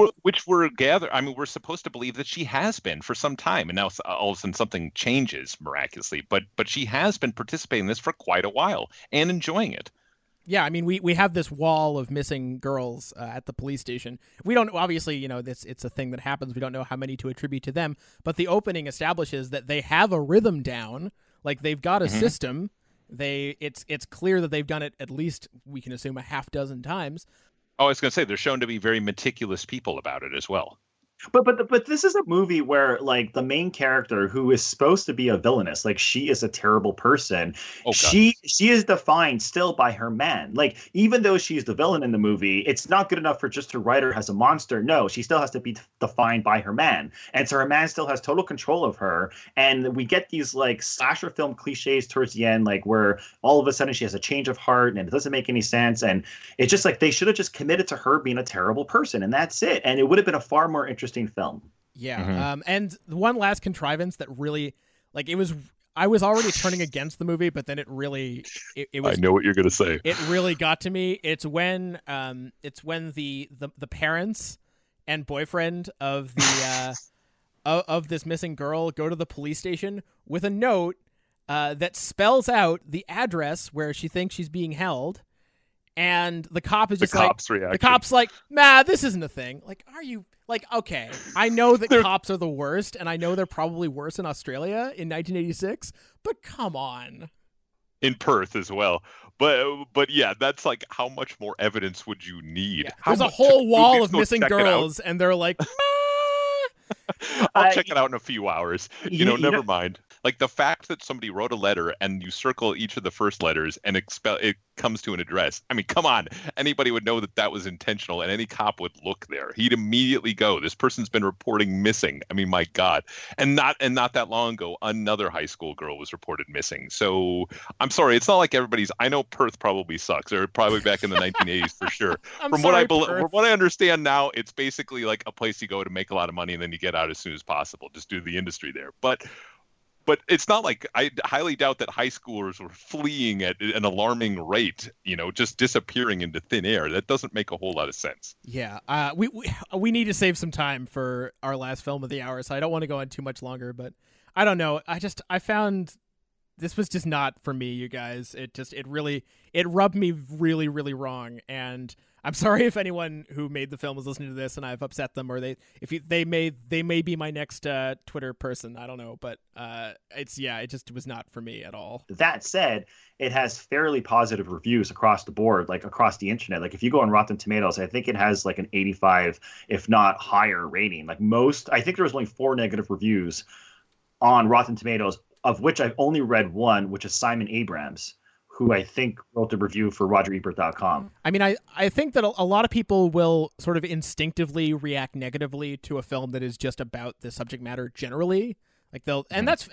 [SPEAKER 1] we're supposed to believe that she has been for some time, and now all of a sudden something changes miraculously, but she has been participating in this for quite a while and enjoying it. Yeah, I mean, we have this wall of missing girls at the police station. We don't, obviously, you know, it's a thing that happens. We don't know how many to attribute to them, but the opening establishes that they have a rhythm down, like they've got a system. It's clear that they've done it at least, we can assume, a half dozen times.
[SPEAKER 8] Oh, I was going to say, they're shown to be very meticulous people about it as well.
[SPEAKER 7] But this is a movie where, like, the main character, who is supposed to be a villainess, like, she is a terrible person. Oh, she is defined still by her man. Like, even though she's the villain in the movie, it's not good enough for just to write her as a monster. No, she still has to be defined by her man. And so her man still has total control of her. And we get these, like, slasher film cliches towards the end, like, where all of a sudden she has a change of heart and it doesn't make any sense. And it's just like, they should have just committed to her being a terrible person, and that's it. And it would have been a far more interesting film.
[SPEAKER 1] Yeah. And one last contrivance that really, like, it was, I was already turning against the movie, but then it was.
[SPEAKER 8] I know what you're gonna say.
[SPEAKER 1] It really got to me. It's when the parents and boyfriend of the of this missing girl go to the police station with a note that spells out the address where she thinks she's being held, and the cop is just the cop's like, nah, this isn't a thing. Like, are you like, okay, I know that cops are the worst, and I know they're probably worse in Australia in 1986, but come on.
[SPEAKER 8] In Perth as well. But yeah, that's like, how much more evidence would you need?
[SPEAKER 1] Yeah. There's a whole wall of missing girls, and they're like,
[SPEAKER 8] I'll check it out in a few hours. Never mind. Like the fact that somebody wrote a letter and you circle each of the first letters and it comes to an address. I mean, come on. Anybody would know that was intentional, and any cop would look there. He'd immediately go, this person's been reporting missing. I mean, my God. And not that long ago, another high school girl was reported missing. So I'm sorry. It's not like I know Perth probably sucks. Or probably back in the 1980s for sure. From what I understand now, it's basically like a place you go to make a lot of money and then you get out as soon as possible. Just do the industry there. But it's not like, I highly doubt that high schoolers were fleeing at an alarming rate, just disappearing into thin air. That doesn't make a whole lot of sense.
[SPEAKER 1] Yeah. We need to save some time for our last film of the hour, so I don't want to go on too much longer, but I don't know. I found this was just not for me, you guys. It rubbed me really, really wrong. And I'm sorry if anyone who made the film is listening to this and I've upset them, or they may be my next Twitter person. I don't know, but it just was not for me at all.
[SPEAKER 7] That said, it has fairly positive reviews across the board, like across the internet. Like if you go on Rotten Tomatoes, I think it has like an 85, if not higher rating. Like I think there was only 4 negative reviews on Rotten Tomatoes, of which I've only read one, which is Simon Abrams, who I think wrote the review for RogerEbert.com.
[SPEAKER 1] I mean, I think that a lot of people will sort of instinctively react negatively to a film that is just about the subject matter generally. Like that's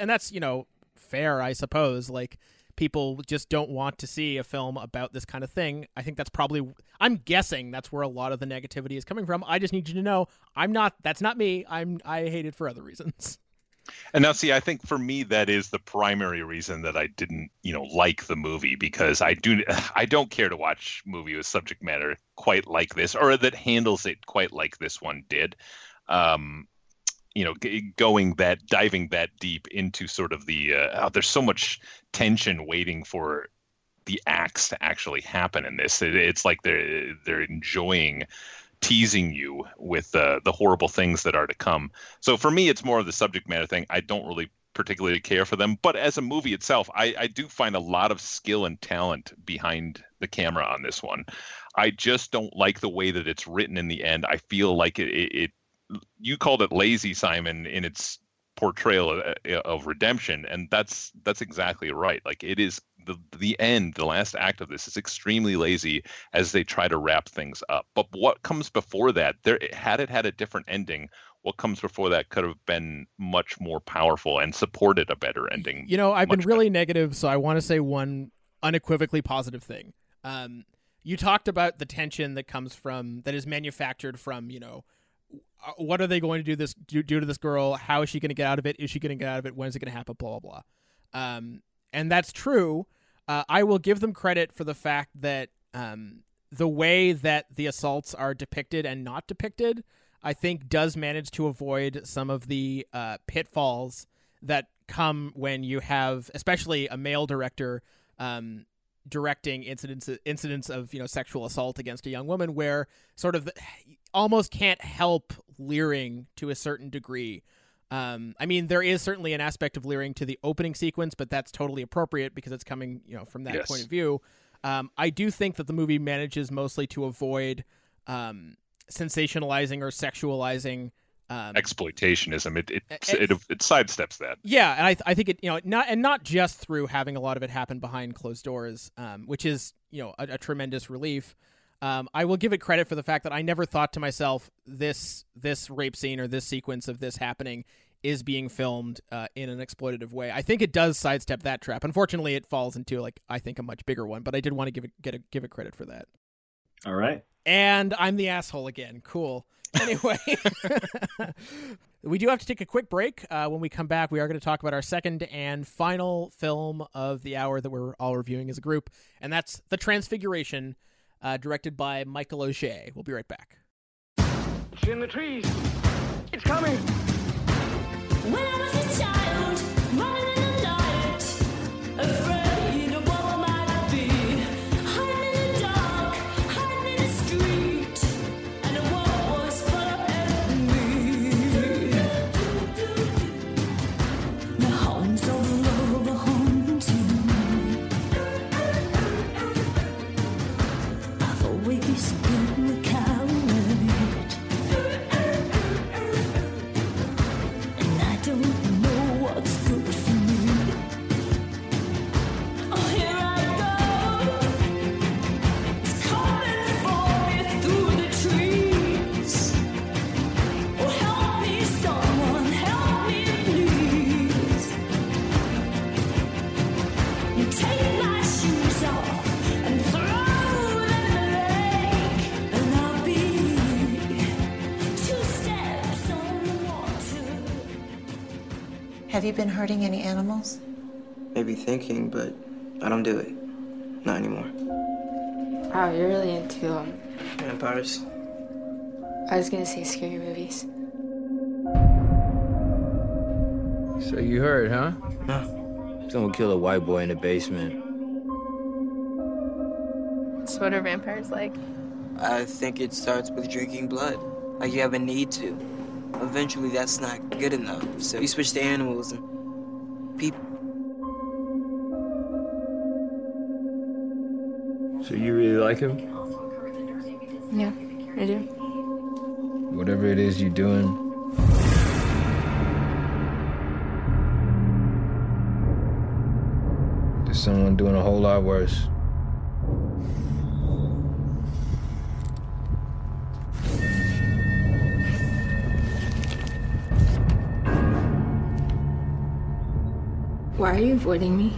[SPEAKER 1] fair, I suppose. Like people just don't want to see a film about this kind of thing. I think I'm guessing that's where a lot of the negativity is coming from. I just need you to know that's not me. I hate it for other reasons.
[SPEAKER 8] And now, see, I think for me, that is the primary reason that I didn't, like the movie, because I don't care to watch a movie with subject matter quite like this, or that handles it quite like this one did. Diving that deep into sort of there's so much tension waiting for the acts to actually happen in this. It's like they're enjoying teasing you with the horrible things that are to come. So for me, it's more of the subject matter thing. I don't really particularly care for them, but as a movie itself, I do find a lot of skill and talent behind the camera on this one. I just don't like the way that it's written in the end. I feel like it you called it lazy, Simon, in its portrayal of redemption, and that's exactly right. Like it is the end, the last act of this is extremely lazy as they try to wrap things up. But what comes before that, had it had a different ending, what comes before that could have been much more powerful and supported a better ending.
[SPEAKER 1] I've been really negative, so I want to say one unequivocally positive thing. You talked about the tension that is manufactured from, what are they going to do to this girl? How is she going to get out of it? Is she going to get out of it? When is it going to happen? Blah, blah, blah. And that's true. I will give them credit for the fact that the way that the assaults are depicted and not depicted, I think does manage to avoid some of the pitfalls that come when you have, especially a male director, directing incidents of sexual assault against a young woman, where sort of almost can't help leering to a certain degree. I mean, there is certainly an aspect of leering to the opening sequence, but that's totally appropriate because it's coming, from that point of view. I do think that the movie manages mostly to avoid sensationalizing or sexualizing
[SPEAKER 8] exploitationism. It sidesteps that.
[SPEAKER 1] Yeah, and I think it not just through having a lot of it happen behind closed doors, which is a tremendous relief. I will give it credit for the fact that I never thought to myself this rape scene or this sequence of this happening is being filmed in an exploitative way. I think it does sidestep that trap. Unfortunately, it falls into I think a much bigger one, but I did want to give it credit for that.
[SPEAKER 7] All right.
[SPEAKER 1] And I'm the asshole again. Cool. Anyway, we do have to take a quick break. When we come back, we are going to talk about our second and final film of the hour that we're all reviewing as a group, and that's The Transfiguration, directed by Michael O'Shea. We'll be right back.
[SPEAKER 11] It's in the trees. It's coming.
[SPEAKER 10] When I was a child, running in the night, afraid of what I might be, hiding in the dark, hiding in the street, and the world was full of enemy. The hounds of love are haunting. I've always been the coward.
[SPEAKER 12] Have you been hurting any animals?
[SPEAKER 13] Maybe thinking, but I don't do it. Not anymore.
[SPEAKER 14] Wow, you're really into
[SPEAKER 13] vampires.
[SPEAKER 14] I was gonna say scary movies.
[SPEAKER 15] So you heard, huh?
[SPEAKER 13] No.
[SPEAKER 15] Someone killed a white boy in the basement.
[SPEAKER 14] So what are vampires like?
[SPEAKER 13] I think it starts with drinking blood. Like you have a need to. Eventually that's not good enough. So you switch to animals and people.
[SPEAKER 15] So you really like him?
[SPEAKER 14] Yeah, I do.
[SPEAKER 15] Whatever it is you're doing, there's someone doing a whole lot worse.
[SPEAKER 14] Why are you avoiding me?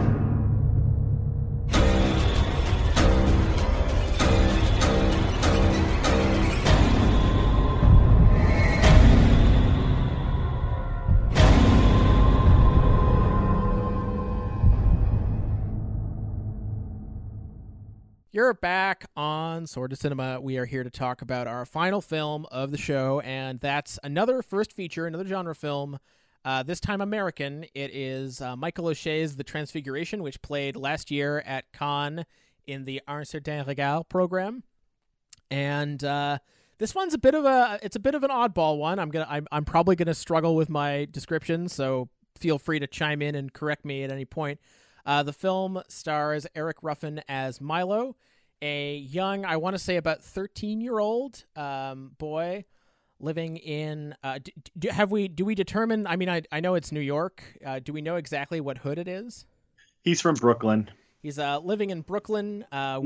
[SPEAKER 1] You're back on Sword of Cinema. We are here to talk about our final film of the show, and that's another first feature, another genre film, this time American. It is Michael O'Shea's The Transfiguration, which played last year at Cannes in the Un Certain Regard program. And this one's a bit of an oddball one. I'm probably gonna struggle with my description, so feel free to chime in and correct me at any point. The film stars Eric Ruffin as Milo, a young, I want to say about 13-year-old boy living in. Do we determine? I mean, I know it's New York. Do we know exactly what hood it is?
[SPEAKER 7] He's from Brooklyn.
[SPEAKER 1] He's living in Brooklyn.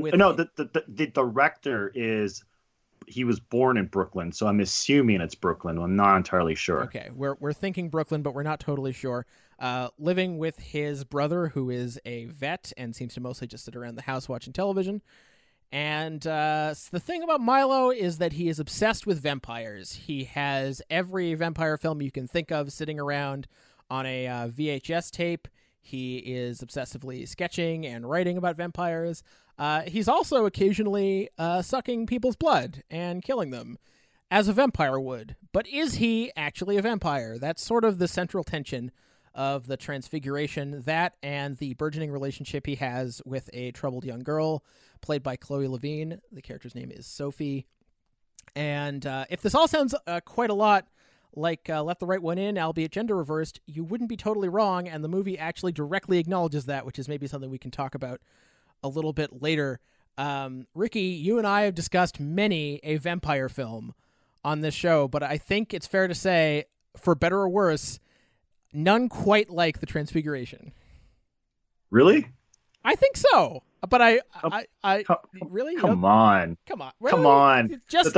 [SPEAKER 7] The director is. He was born in Brooklyn, so I'm assuming it's Brooklyn. I'm not entirely sure.
[SPEAKER 1] Okay, we're thinking Brooklyn, but we're not totally sure. Living with his brother, who is a vet and seems to mostly just sit around the house watching television. And the thing about Milo is that he is obsessed with vampires. He has every vampire film you can think of sitting around on a VHS tape. He is obsessively sketching and writing about vampires. He's also occasionally sucking people's blood and killing them, as a vampire would. But is he actually a vampire? That's sort of the central tension of The Transfiguration, that and the burgeoning relationship he has with a troubled young girl, played by Chloe Levine. The character's name is Sophie. And if this all sounds quite a lot like Let the Right One In, albeit gender reversed, you wouldn't be totally wrong, and the movie actually directly acknowledges that, which is maybe something we can talk about a little bit later. Ricky, you and I have discussed many a vampire film on this show, but I think it's fair to say, for better or worse, none quite like The Transfiguration.
[SPEAKER 7] Really?
[SPEAKER 1] I think so. But I really?
[SPEAKER 7] Come on.
[SPEAKER 1] Come on.
[SPEAKER 7] Come on.
[SPEAKER 1] Just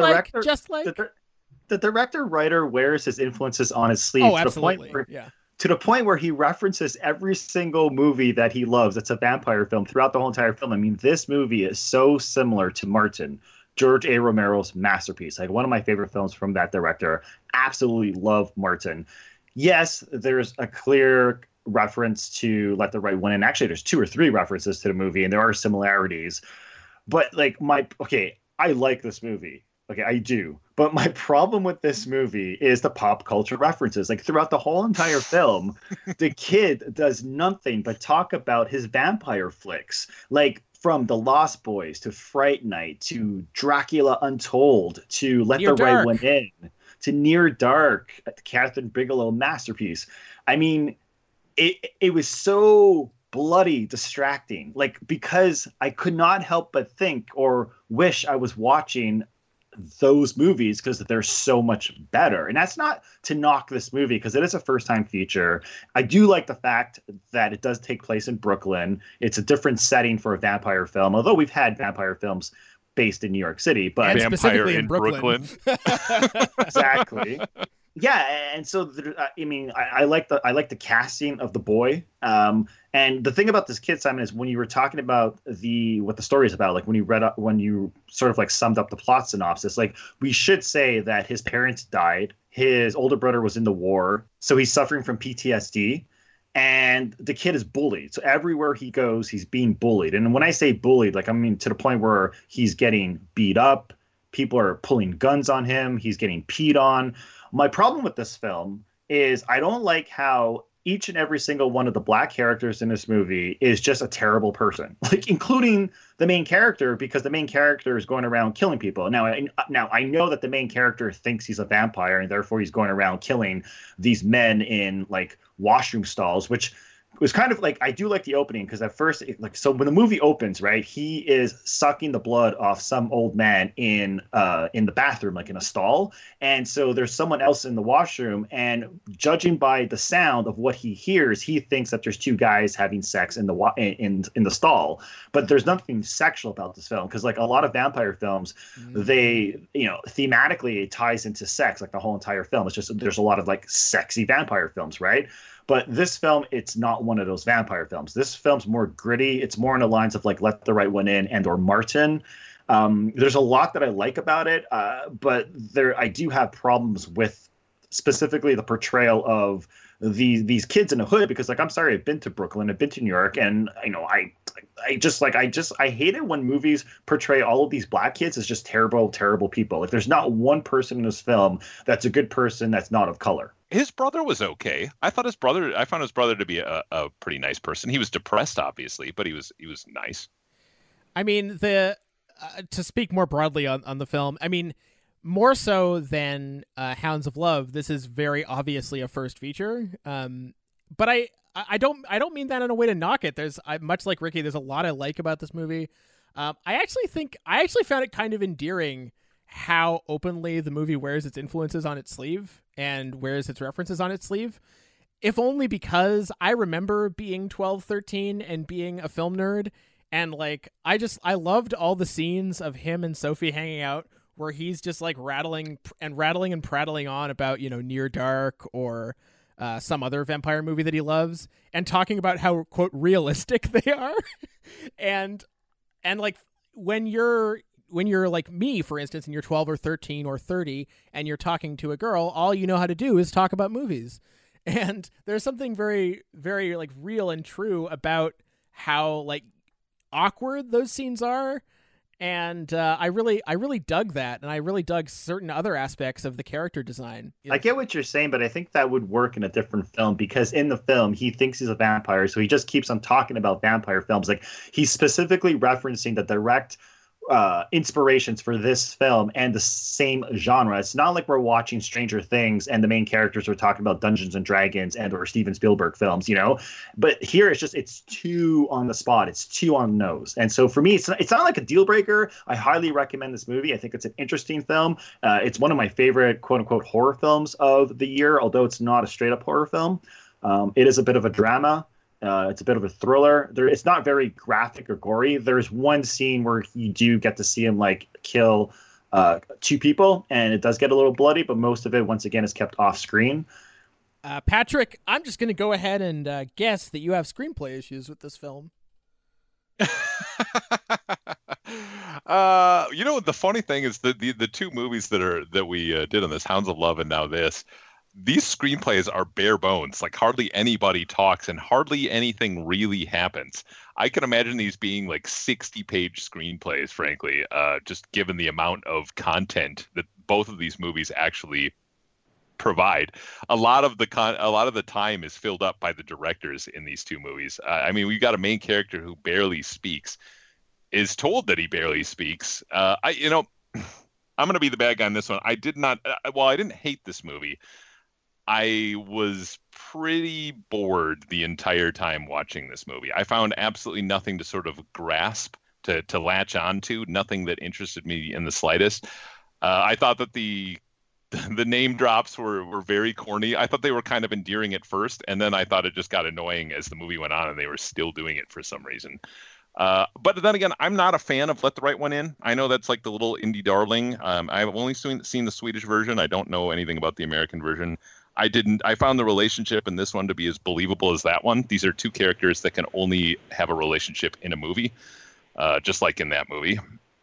[SPEAKER 7] the director writer wears his influences on his sleeve.
[SPEAKER 1] Oh, absolutely.
[SPEAKER 7] To the point where he references every single movie that he loves. It's a vampire film throughout the whole entire film. I mean, this movie is so similar to Martin, George A. Romero's masterpiece, like one of my favorite films from that director. Absolutely love Martin. Yes, there's a clear reference to Let the Right One In. Actually, there's 2 or 3 references to the movie, and there are similarities. But like I like this movie. Okay, I do. But my problem with this movie is the pop culture references. Like throughout the whole entire film, the kid does nothing but talk about his vampire flicks. Like from The Lost Boys to Fright Night to Dracula Untold to Let the Right One In to Near Dark, Catherine Bigelow masterpiece. I mean, it was so bloody distracting, like, because I could not help but think or wish I was watching those movies because they're so much better. And that's not to knock this movie because it is a first-time feature. I do like the fact that it does take place in Brooklyn. It's a different setting for a vampire film, although we've had vampire films based in New York City, but
[SPEAKER 8] Vampire in Brooklyn.
[SPEAKER 7] Exactly. Yeah, and so I mean, I like the casting of the boy. And the thing about this kid, Simon, is when you were talking about what the story is about, like when you sort of like summed up the plot synopsis, like we should say that his parents died, his older brother was in the war, so he's suffering from PTSD, and the kid is bullied. So everywhere he goes, he's being bullied. And when I say bullied, like I mean to the point where he's getting beat up, people are pulling guns on him, he's getting peed on. My problem with this film is I don't like how each and every single one of the black characters in this movie is just a terrible person, like including the main character, because the main character is going around killing people. Now I know that the main character thinks he's a vampire and therefore he's going around killing these men in like washroom stalls, which was kind of like, I do like the opening because at first, so when the movie opens, right, he is sucking the blood off some old man in the bathroom, like in a stall. And so there's someone else in the washroom, and judging by the sound of what he hears, he thinks that there's 2 guys having sex in the stall. But there's nothing sexual about this film because like a lot of vampire films, they, thematically it ties into sex, like the whole entire film. It's just, there's a lot of like sexy vampire films, right? But this film, it's not one of those vampire films. This film's more gritty. It's more in the lines of like Let the Right One In and or Martin. There's a lot that I like about it, but I do have problems with specifically the portrayal of these kids in the hood, because like, I'm sorry, I've been to Brooklyn, I've been to New York, and I hate it when movies portray all of these black kids as just terrible people. Like there's not one person in this film that's a good person that's not of color.
[SPEAKER 8] His brother was okay. I found his brother to be a pretty nice person. He was depressed, obviously, but he was nice.
[SPEAKER 1] I mean, to speak more broadly on the film, I mean, more so than Hounds of Love, this is very obviously a first feature. But I don't mean that in a way to knock it. There's much like Ricky, there's a lot I like about this movie. I actually found it kind of endearing how openly the movie wears its influences on its sleeve and wears its references on its sleeve. If only because I remember being 12, 13 and being a film nerd. And like, I loved all the scenes of him and Sophie hanging out where he's just like rattling and prattling on about, Near Dark or some other vampire movie that he loves, and talking about how, quote, realistic they are. and like when you're like me, for instance, and you're 12 or 13 or 30 and you're talking to a girl, all you know how to do is talk about movies. And there's something very, very like real and true about how like awkward those scenes are. And I really dug that, and I really dug certain other aspects of the character design.
[SPEAKER 7] I get what you're saying, but I think that would work in a different film, because in the film he thinks he's a vampire, so he just keeps on talking about vampire films. Like he's specifically referencing the direct inspirations for this film and the same genre. It's not like we're watching Stranger Things and the main characters are talking about Dungeons and Dragons and or Steven Spielberg films, but here it's too on the spot. It's too on the nose. And so for me, it's not like a deal breaker. I highly recommend this movie. I think it's an interesting film. It's one of my favorite quote unquote horror films of the year, although it's not a straight up horror film. It is a bit of a drama. It's a bit of a thriller. It's not very graphic or gory. There's one scene where you do get to see him like kill 2 people, and it does get a little bloody, but most of it, once again, is kept off screen.
[SPEAKER 1] Patrick, I'm just going to go ahead and guess that you have screenplay issues with this film.
[SPEAKER 8] The funny thing is the two movies that we did on this, Hounds of Love and now this, these screenplays are bare bones. Like hardly anybody talks and hardly anything really happens. I can imagine these being like 60-page screenplays, frankly, just given the amount of content that both of these movies actually provide. A lot of the time is filled up by the directors in these two movies. I mean, we've got a main character who barely speaks, is told that he barely speaks. I'm going to be the bad guy in this one. I didn't hate this movie. I was pretty bored the entire time watching this movie. I found absolutely nothing to sort of grasp, to latch onto, nothing that interested me in the slightest. I thought that the name drops were very corny. I thought they were kind of endearing at first, and then I thought it just got annoying as the movie went on and they were still doing it for some reason. But then again, I'm not a fan of Let the Right One In. I know that's like the little indie darling. I've only seen the Swedish version. I don't know anything about the American version. I found the relationship in this one to be as believable as that one. These are two characters that can only have a relationship in a movie, just like in that movie.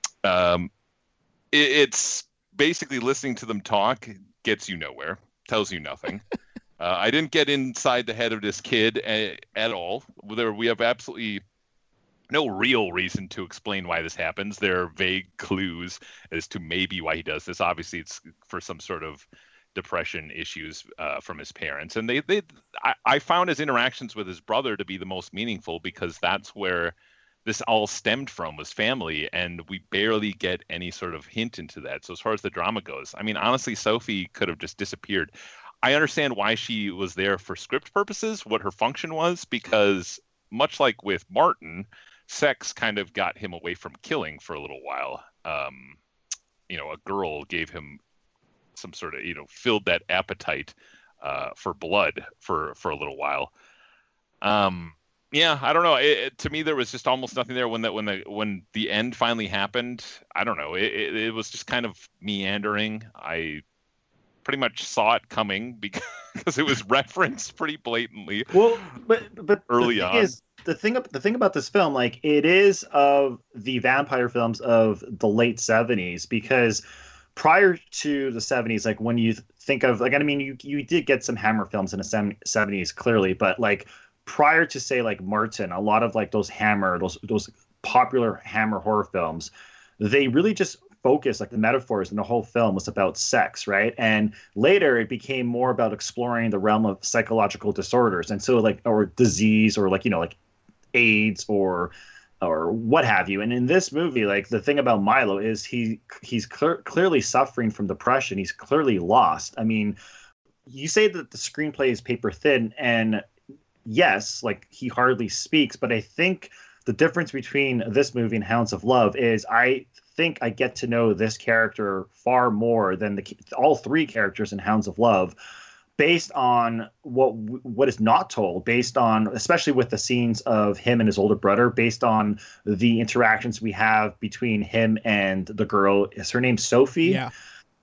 [SPEAKER 8] It's basically listening to them talk gets you nowhere, tells you nothing. I didn't get inside the head of this kid at all. We have absolutely no real reason to explain why this happens. There are vague clues as to maybe why he does this. Obviously, it's for some sort of depression issues from his parents. And I found his interactions with his brother to be the most meaningful, because that's where this all stemmed from, was family, and we barely get any sort of hint into that. So as far as the drama goes, I mean, honestly, Sophie could have just disappeared. I understand why she was there for script purposes, what her function was, because much like with Martin, sex kind of got him away from killing for a little while. A girl gave him some sort of, filled that appetite for blood for a little while. I don't know. To me, there was just almost nothing there when the end finally happened. I don't know. It was just kind of meandering. I pretty much saw it coming because it was referenced pretty blatantly.
[SPEAKER 7] Well, but
[SPEAKER 8] early on.
[SPEAKER 7] The thing about this film, like, it is of the vampire films of the late 70s, because prior to the 70s, like, when you think of, like, I mean, you did get some Hammer films in the 70s, clearly, but, like, prior to, say, like, Martin, a lot of, like, those popular Hammer horror films, they really just focus, like, the metaphors in the whole film was about sex, right? And later it became more about exploring the realm of psychological disorders, and so, like, or disease, or, like, like AIDS or what have you. And in this movie, like, the thing about Milo is he's clearly suffering from depression. He's clearly lost. I mean, you say that the screenplay is paper thin, and yes, like, he hardly speaks, but I think the difference between this movie and Hounds of Love is I think I get to know this character far more than all three characters in Hounds of Love, based on what is not told, based on, especially with the scenes of him and his older brother, based on the interactions we have between him and the girl. Is her name Sophie?
[SPEAKER 1] Yeah.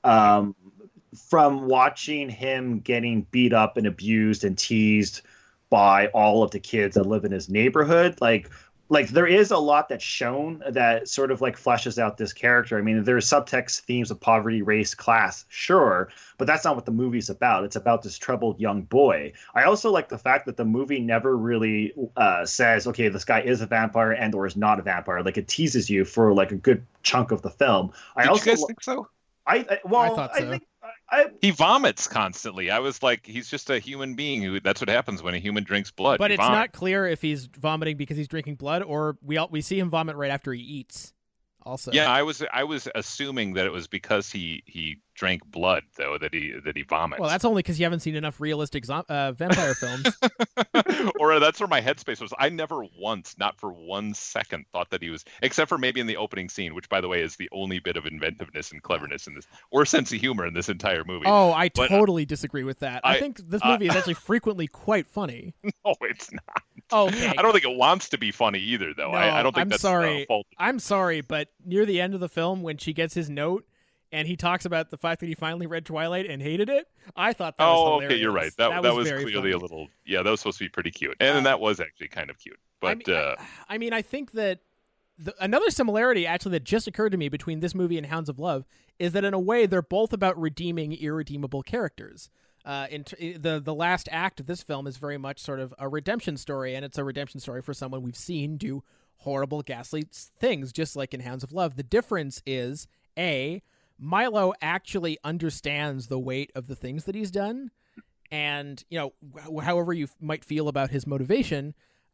[SPEAKER 7] From watching him getting beat up and abused and teased by all of the kids that live in his neighborhood, like there is a lot that's shown that sort of, like, fleshes out this character. I mean, there's subtext themes of poverty, race, class, sure, but that's not what the movie's about. It's about this troubled young boy. I also like the fact that the movie never really says, okay, this guy is a vampire and or is not a vampire. Like, it teases you for, like, a good chunk of the film.
[SPEAKER 8] Did you guys think so?
[SPEAKER 7] I
[SPEAKER 1] thought so.
[SPEAKER 7] think
[SPEAKER 8] he vomits constantly. I was like, he's just a human being. That's what happens when a human drinks blood.
[SPEAKER 1] But
[SPEAKER 8] He
[SPEAKER 1] it's
[SPEAKER 8] vomits.
[SPEAKER 1] not clear if he's vomiting because he's drinking blood, or we see him vomit right after he eats. Also,
[SPEAKER 8] Yeah, I was assuming that it was because he drank blood, though, that he vomits.
[SPEAKER 1] Well, that's only because you haven't seen enough realistic vampire films.
[SPEAKER 8] Or that's where my headspace was. I never once, not for 1 second, thought that he was, except for maybe in the opening scene, which, by the way, is the only bit of inventiveness and cleverness in this, or sense of humor in this entire movie.
[SPEAKER 1] Oh, I totally disagree with that. I think this movie is actually frequently quite funny.
[SPEAKER 8] No, it's not.
[SPEAKER 1] Okay.
[SPEAKER 8] I don't think it wants to be funny either, though.
[SPEAKER 1] No,
[SPEAKER 8] I don't think that's fault.
[SPEAKER 1] I'm sorry, but near the end of the film, when she gets his note and he talks about the fact that he finally read Twilight and hated it, I thought that was hilarious.
[SPEAKER 8] Okay, you're right. That was
[SPEAKER 1] very
[SPEAKER 8] clearly
[SPEAKER 1] funny.
[SPEAKER 8] a little. Yeah, that was supposed to be pretty cute, and that was actually kind of cute. But
[SPEAKER 1] I mean, I think that another similarity actually that just occurred to me between this movie and Hounds of Love is that in a way they're both about redeeming irredeemable characters. The last act of this film is very much sort of a redemption story, and it's a redemption story for someone we've seen do horrible, ghastly things, just like in Hounds of Love. The difference is, Milo actually understands the weight of the things that he's done, and however you might feel about his motivation,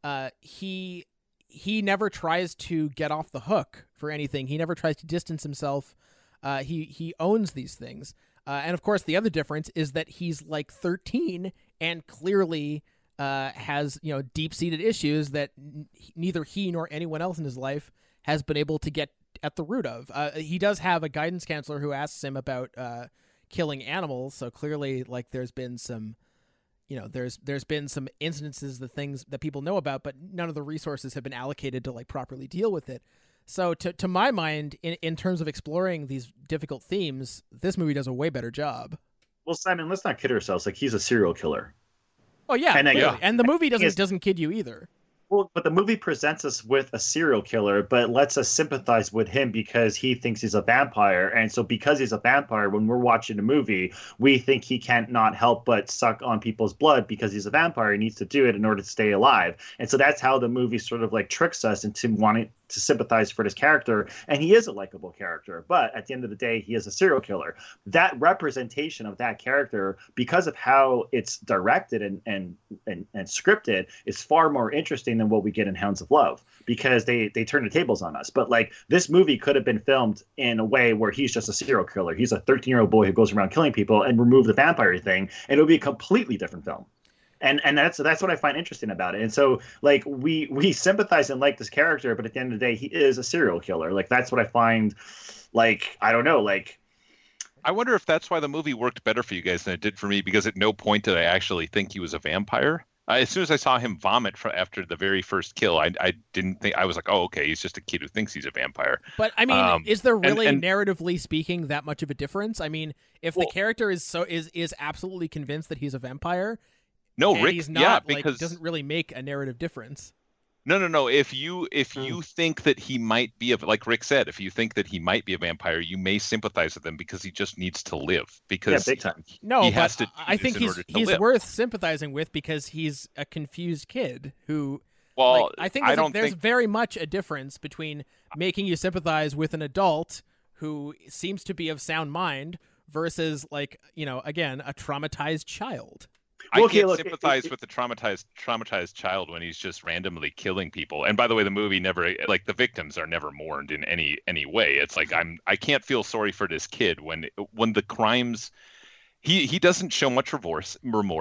[SPEAKER 1] he never tries to get off the hook for anything. He never tries to distance himself. He owns these things. And of course, the other difference is that he's like 13 and clearly has deep-seated issues that neither he nor anyone else in his life has been able to get at the root of. He does have a guidance counselor who asks him about killing animals. So clearly, like, there's been some incidences, the things that people know about, but none of the resources have been allocated to like properly deal with it. So to my mind, in terms of exploring these difficult themes, this movie does a way better job.
[SPEAKER 7] Well, Simon, let's not kid ourselves. Like, he's a serial killer.
[SPEAKER 1] Oh yeah, and the movie doesn't kid you either.
[SPEAKER 7] Well, but the movie presents us with a serial killer, but lets us sympathize with him because he thinks he's a vampire. And so because he's a vampire, when we're watching the movie, we think he can't not help but suck on people's blood because he's a vampire. He needs to do it in order to stay alive. And so that's how the movie sort of like tricks us into wanting to sympathize for this character. And he is a likable character, but at the end of the day, he is a serial killer. That representation of that character, because of how it's directed and scripted, is far more interesting than what we get in Hounds of Love, because they turn the tables on us. But like, this movie could have been filmed in a way where he's just a serial killer. He's a 13-year-old boy who goes around killing people, and remove the vampire thing, and it would be a completely different film. And that's what I find interesting about it. And so, like, we sympathize and like this character, but at the end of the day, he is a serial killer. Like, that's what I find, like, I don't know, like,
[SPEAKER 8] I wonder if that's why the movie worked better for you guys than it did for me, because at no point did I actually think he was a vampire. As soon as I saw him vomit after the very first kill, I didn't think, I was like, oh, okay, he's just a kid who thinks he's a vampire.
[SPEAKER 1] But I mean, is there really, narratively speaking, that much of a difference? I mean, if the character is absolutely convinced that he's a vampire,
[SPEAKER 8] no,
[SPEAKER 1] and
[SPEAKER 8] Rick,
[SPEAKER 1] he's not,
[SPEAKER 8] yeah,
[SPEAKER 1] like,
[SPEAKER 8] because
[SPEAKER 1] doesn't really make a narrative difference.
[SPEAKER 8] No. If you think that he might be like Rick said, if you think that he might be a vampire, you may sympathize with him because he just needs to live. Because
[SPEAKER 7] big time.
[SPEAKER 1] No,
[SPEAKER 8] he
[SPEAKER 1] but
[SPEAKER 8] has to
[SPEAKER 1] I think he's worth sympathizing with because he's a confused kid who.
[SPEAKER 8] Well,
[SPEAKER 1] like, I think there's very much a difference between making you sympathize with an adult who seems to be of sound mind versus, like, again, a traumatized child.
[SPEAKER 8] I can't sympathize with the traumatized child when he's just randomly killing people. And by the way, the movie never, like, the victims are never mourned in any way. It's like I can't feel sorry for this kid when the crimes, he doesn't show much remorse.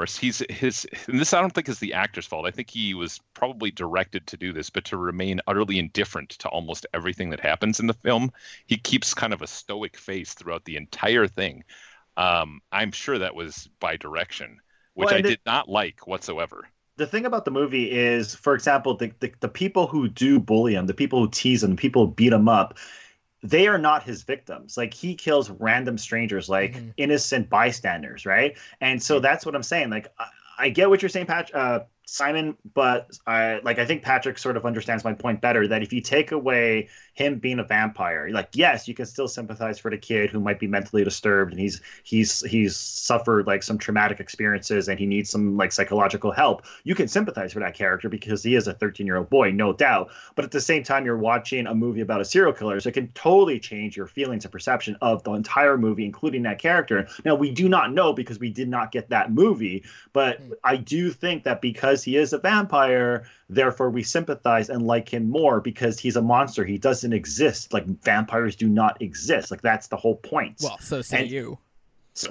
[SPEAKER 8] And this I don't think is the actor's fault. I think he was probably directed to do this, but to remain utterly indifferent to almost everything that happens in the film. He keeps kind of a stoic face throughout the entire thing. I'm sure that was by direction, which I did not like whatsoever.
[SPEAKER 7] The thing about the movie is, for example, the people who do bully him, the people who tease him, the people who beat him up, they are not his victims. Like, he kills random strangers, like innocent bystanders, right? And so that's what I'm saying. Like, I get what you're saying, Simon, but I think Patrick sort of understands my point better, that if you take away him being a vampire, like, yes, you can still sympathize for the kid who might be mentally disturbed and he's suffered like some traumatic experiences and he needs some like psychological help. You can sympathize for that character because he is a 13-year-old boy, no doubt. But at the same time, you're watching a movie about a serial killer, so it can totally change your feelings and perception of the entire movie, including that character. Now, we do not know because we did not get that movie, but I do think that because he is a vampire, therefore we sympathize and like him more because he's a monster. He doesn't exist. Like, vampires do not exist. Like, that's the whole point.
[SPEAKER 1] Well, so say you.
[SPEAKER 7] So.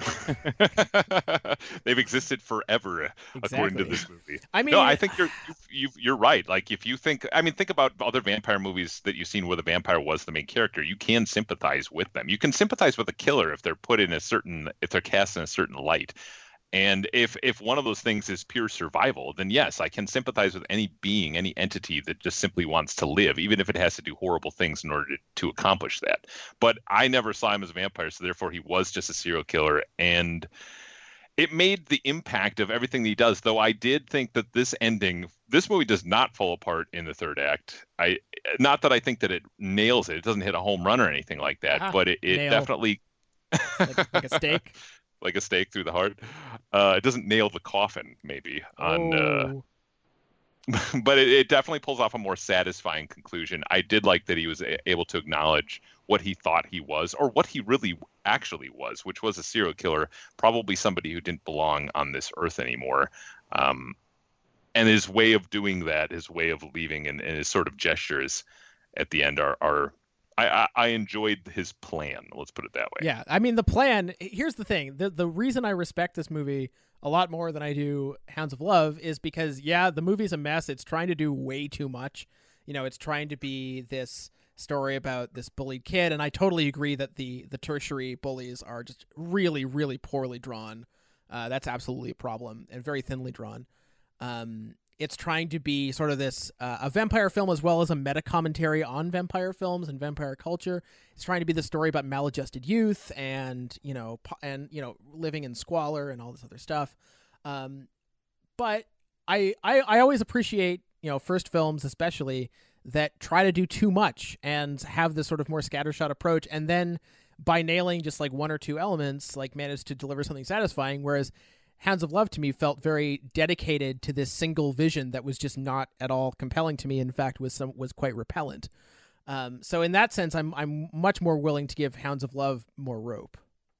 [SPEAKER 8] They've existed forever, according to this movie.
[SPEAKER 1] I mean,
[SPEAKER 8] no, I think you're right. Like, if you think about other vampire movies that you've seen where the vampire was the main character, you can sympathize with them. You can sympathize with a killer if they're if they're cast in a certain light. And if one of those things is pure survival, then yes, I can sympathize with any being, any entity that just simply wants to live, even if it has to do horrible things in order to accomplish that. But I never saw him as a vampire, so therefore he was just a serial killer. And it made the impact of everything that he does, though I did think that this ending this movie does not fall apart in the third act. Not that I think that it nails it. It doesn't hit a home run or anything like that, but it definitely
[SPEAKER 1] like a steak.
[SPEAKER 8] Like a steak through the heart. It doesn't nail the coffin, maybe. But it definitely pulls off a more satisfying conclusion. I did like that he was able to acknowledge what he thought he was, or what he really actually was, which was a serial killer, probably somebody who didn't belong on this earth anymore. And his way of doing that, his way of leaving, and his sort of gestures at the end are I enjoyed his plan. Let's put it that way.
[SPEAKER 1] Yeah, I mean, the plan, here's the thing. The reason I respect this movie a lot more than I do Hounds of Love is because, yeah, the movie's a mess. It's trying to do way too much. You know, it's trying to be this story about this bullied kid, and I totally agree that the tertiary bullies are just really, really poorly drawn. That's absolutely a problem, and very thinly drawn. It's trying to be sort of this a vampire film as well as a meta commentary on vampire films and vampire culture. It's trying to be the story about maladjusted youth and living in squalor and all this other stuff. But I always appreciate first films especially that try to do too much and have this sort of more scattershot approach, and then by nailing just like one or two elements, like manage to deliver something satisfying. Whereas Hounds of Love to me felt very dedicated to this single vision that was just not at all compelling to me. In fact, was quite repellent. So in that sense, I'm much more willing to give Hounds of Love more rope.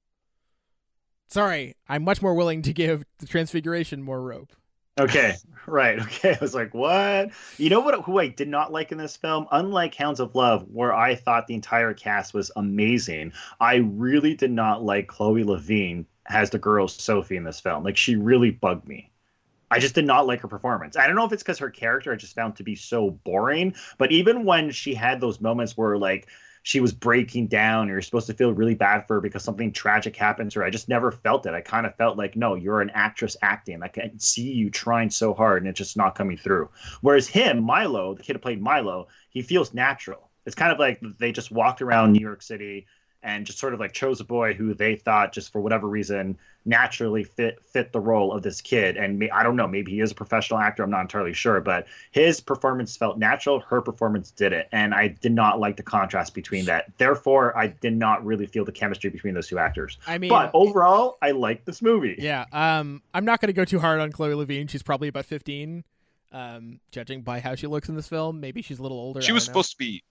[SPEAKER 1] Sorry, I'm much more willing to give The Transfiguration more rope.
[SPEAKER 7] Okay, right. Okay, I was like, what? You know what? Who I did not like in this film, unlike Hounds of Love, where I thought the entire cast was amazing, I really did not like Chloe Levine as the girl Sophie in this film. Like, she really bugged me. I just did not like her performance. I don't know if it's because her character I just found to be so boring, but even when she had those moments where, like, she was breaking down, and you're supposed to feel really bad for her because something tragic happened to her, I just never felt it. I kind of felt like, no, you're an actress acting. I can see you trying so hard, and it's just not coming through. Whereas him, Milo, the kid who played Milo, he feels natural. It's kind of like they just walked around New York City and just sort of like chose a boy who they thought just for whatever reason naturally fit the role of this kid. And I don't know, maybe he is a professional actor. I'm not entirely sure, but his performance felt natural. Her performance didn't. And I did not like the contrast between that. Therefore, I did not really feel the chemistry between those two actors.
[SPEAKER 1] I mean,
[SPEAKER 7] but overall, I like this movie.
[SPEAKER 1] Yeah. I'm not going to go too hard on Chloe Levine. She's probably about 15. Judging by how she looks in this film, maybe she's a little older.
[SPEAKER 8] She was supposed to be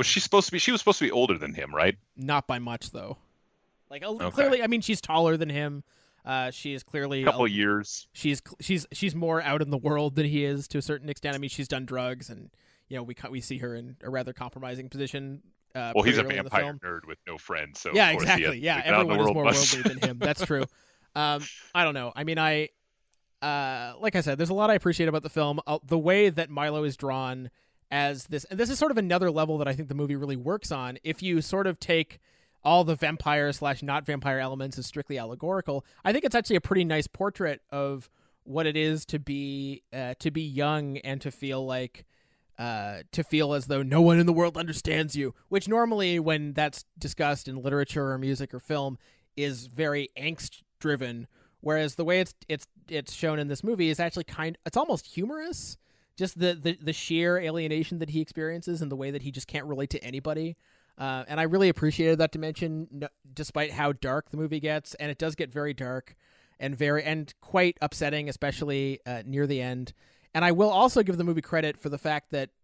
[SPEAKER 8] older than him, right?
[SPEAKER 1] Not by much, though. Like, clearly, I mean, she's taller than him. She is clearly
[SPEAKER 8] a couple years.
[SPEAKER 1] She's more out in the world than he is to a certain extent. I mean, she's done drugs, and we see her in a rather compromising position.
[SPEAKER 8] Well, he's a vampire nerd with no friends, so
[SPEAKER 1] yeah, exactly. Yeah, everyone is more worldly than him. That's true. I don't know. I mean, like I said, there's a lot I appreciate about the film. The way that Milo is drawn as this, and this is sort of another level that I think the movie really works on. If you sort of take all the vampire/not vampire elements as strictly allegorical, I think it's actually a pretty nice portrait of what it is to be young and to feel like to feel as though no one in the world understands you, which normally when that's discussed in literature or music or film is very angst driven. Whereas the way it's shown in this movie is actually it's almost humorous. Just the sheer alienation that he experiences and the way that he just can't relate to anybody. And I really appreciated that dimension, despite how dark the movie gets. And it does get very dark and quite upsetting, especially near the end. And I will also give the movie credit for the fact that,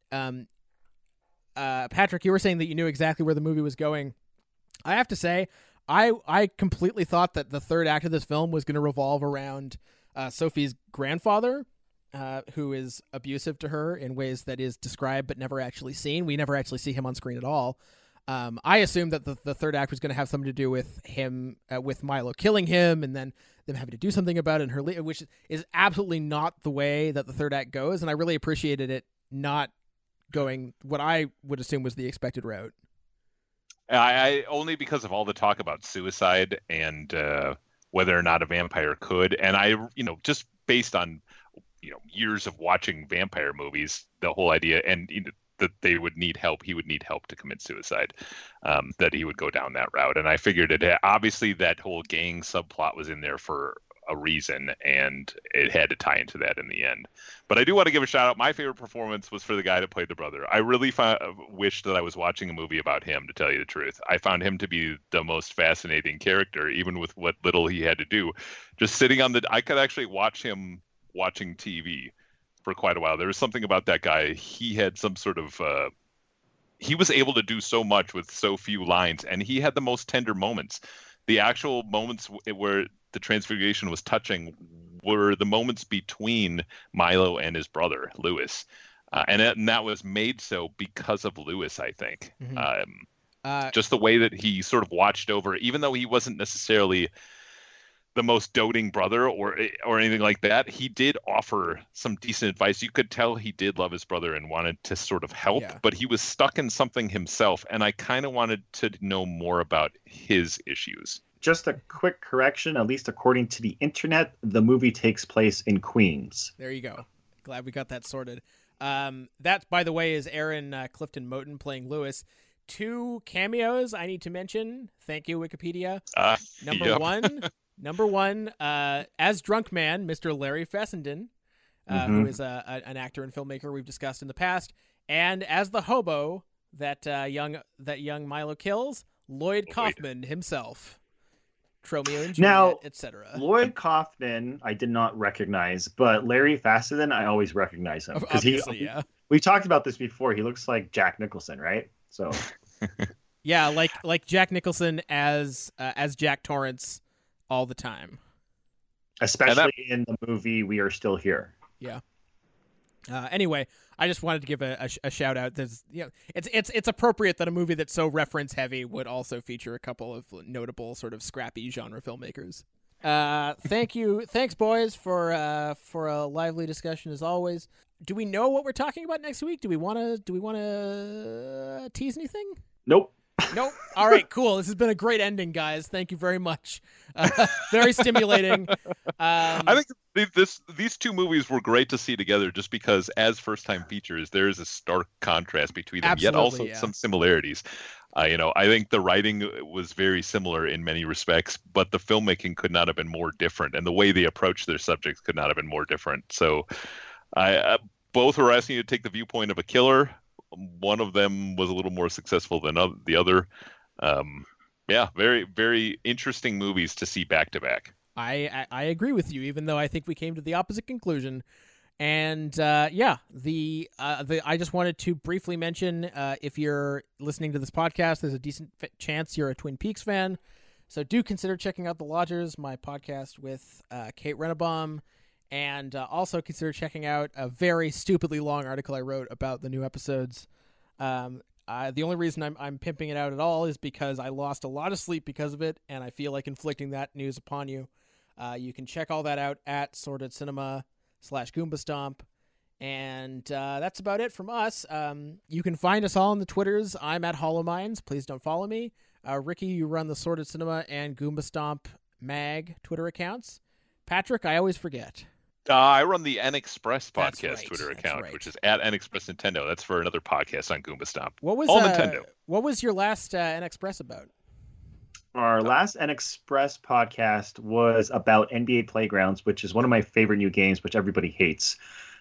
[SPEAKER 1] Patrick, you were saying that you knew exactly where the movie was going. I have to say, I completely thought that the third act of this film was going to revolve around Sophie's grandfather, who is abusive to her in ways that is described but never actually seen. We never actually see him on screen at all. I assumed that the third act was going to have something to do with him, with Milo killing him, and then them having to do something about it, and which is absolutely not the way that the third act goes. And I really appreciated it not going what I would assume was the expected route.
[SPEAKER 8] I only because of all the talk about suicide and whether or not a vampire could, and I, just based on, years of watching vampire movies, the whole idea, and that they would need help, he would need help to commit suicide, that he would go down that route. And I figured obviously that whole gang subplot was in there for a reason, and it had to tie into that in the end. But I do want to give a shout out. My favorite performance was for the guy that played the brother. I really wished that I was watching a movie about him, to tell you the truth. I found him to be the most fascinating character, even with what little he had to do. Just sitting I could actually watch him watching TV for quite a while. There was something about that guy. He had some sort of he was able to do so much with so few lines, and he had the most tender moments. The actual moments where the transfiguration was touching were the moments between Milo and his brother, Louis. And that was made so because of Louis, I think.
[SPEAKER 1] Mm-hmm.
[SPEAKER 8] Just the way that he sort of watched over, even though he wasn't necessarily the most doting brother or anything like that, he did offer some decent advice. You could tell he did love his brother and wanted to sort of help, but he was stuck in something himself, and I kind of wanted to know more about his issues.
[SPEAKER 7] Just a quick correction, at least according to the internet, the movie takes place in Queens.
[SPEAKER 1] There you go. Glad we got that sorted. That, by the way, is Aaron Clifton Moten playing Louis. 2 cameos I need to mention. Thank you, Wikipedia. Number one, as Drunk Man, Mr. Larry Fessenden, who is an actor and filmmaker we've discussed in the past, and as the hobo that young Milo kills, Lloyd Kaufman himself. Romeo and Juliet,
[SPEAKER 7] now,
[SPEAKER 1] etc.
[SPEAKER 7] Lloyd Kaufman, I did not recognize, but Larry Fessenden, I always recognize him because we talked about this before. He looks like Jack Nicholson, right? So,
[SPEAKER 1] yeah, like Jack Nicholson as Jack Torrance all the time,
[SPEAKER 7] especially in the movie We Are Still Here.
[SPEAKER 1] Yeah. Anyway, I just wanted to give a shout out. There's, it's appropriate that a movie that's so reference heavy would also feature a couple of notable sort of scrappy genre filmmakers. Thanks boys for a lively discussion as always. Do we know what we're talking about next week? Do we want to tease anything?
[SPEAKER 7] Nope.
[SPEAKER 1] All right, cool. This has been a great ending, guys. Thank you very much. Very stimulating.
[SPEAKER 8] I think these 2 movies were great to see together just because as first-time features, there is a stark contrast between them, yet also some similarities. I think the writing was very similar in many respects, but the filmmaking could not have been more different, and the way they approached their subjects could not have been more different. So both were asking you to take the viewpoint of a killer. One of them was a little more successful than the other. Very, very interesting movies to see back to back.
[SPEAKER 1] I agree with you, even though I think we came to the opposite conclusion. And I just wanted to briefly mention, if you're listening to this podcast, there's a decent chance you're a Twin Peaks fan. So do consider checking out The Lodgers, my podcast with Kate Rennebaum. And also consider checking out a very stupidly long article I wrote about the new episodes. The only reason I'm pimping it out at all is because I lost a lot of sleep because of it, and I feel like inflicting that news upon you. You can check all that out at Sordid Cinema /Goomba Stomp. And that's about it from us. You can find us all on the Twitters. I'm at Hollow Minds. Please don't follow me. Ricky, you run the Sordid Cinema and Goomba Stomp Mag Twitter accounts. Patrick, I always forget.
[SPEAKER 8] I run the NExpress podcast Twitter account, which is at NExpress Nintendo. That's for another podcast on Goomba Stomp. Nintendo.
[SPEAKER 1] What was your last NExpress about?
[SPEAKER 7] Our last NExpress podcast was about NBA Playgrounds, which is one of my favorite new games, which everybody hates.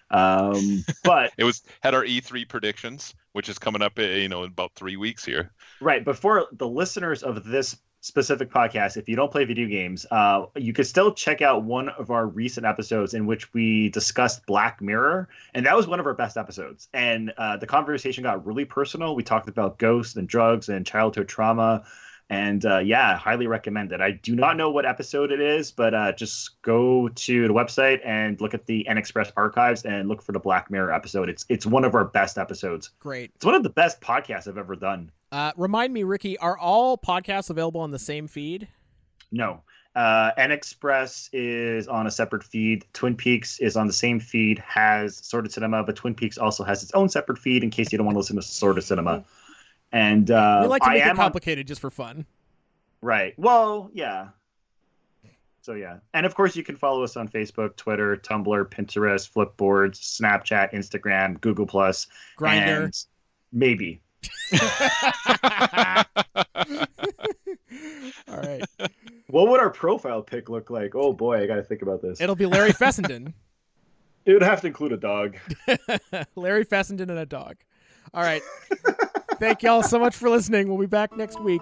[SPEAKER 7] But
[SPEAKER 8] it had our E3 predictions, which is coming up, in about 3 weeks here.
[SPEAKER 7] Right. Before the listeners of this specific podcast, if you don't play video games, you could still check out one of our recent episodes in which we discussed Black Mirror, and that was one of our best episodes. And the conversation got really personal. We talked about ghosts and drugs and childhood trauma, and highly recommend it. I do not know what episode it is, but just go to the website and look at the NExpress archives and look for the Black Mirror episode. It's one of our best episodes.
[SPEAKER 1] Great.
[SPEAKER 7] It's one of the best podcasts I've ever done.
[SPEAKER 1] Remind me, Ricky, are all podcasts available on the same feed?
[SPEAKER 7] No. NExpress is on a separate feed. Twin Peaks is on the same feed, has Sordid Cinema, but Twin Peaks also has its own separate feed in case you don't want to listen to Sordid Cinema. And
[SPEAKER 1] we like to make it complicated just for fun.
[SPEAKER 7] Right. Well, yeah. So, yeah. And, of course, you can follow us on Facebook, Twitter, Tumblr, Pinterest, Flipboard, Snapchat, Instagram, Google+.
[SPEAKER 1] Grindr.
[SPEAKER 7] And maybe.
[SPEAKER 1] All right.
[SPEAKER 7] What would our profile pic look like? Oh boy, I got to think about this.
[SPEAKER 1] It'll be Larry Fessenden.
[SPEAKER 7] It would have to include a dog.
[SPEAKER 1] Larry Fessenden and a dog. All right. Thank y'all so much for listening. We'll be back next week.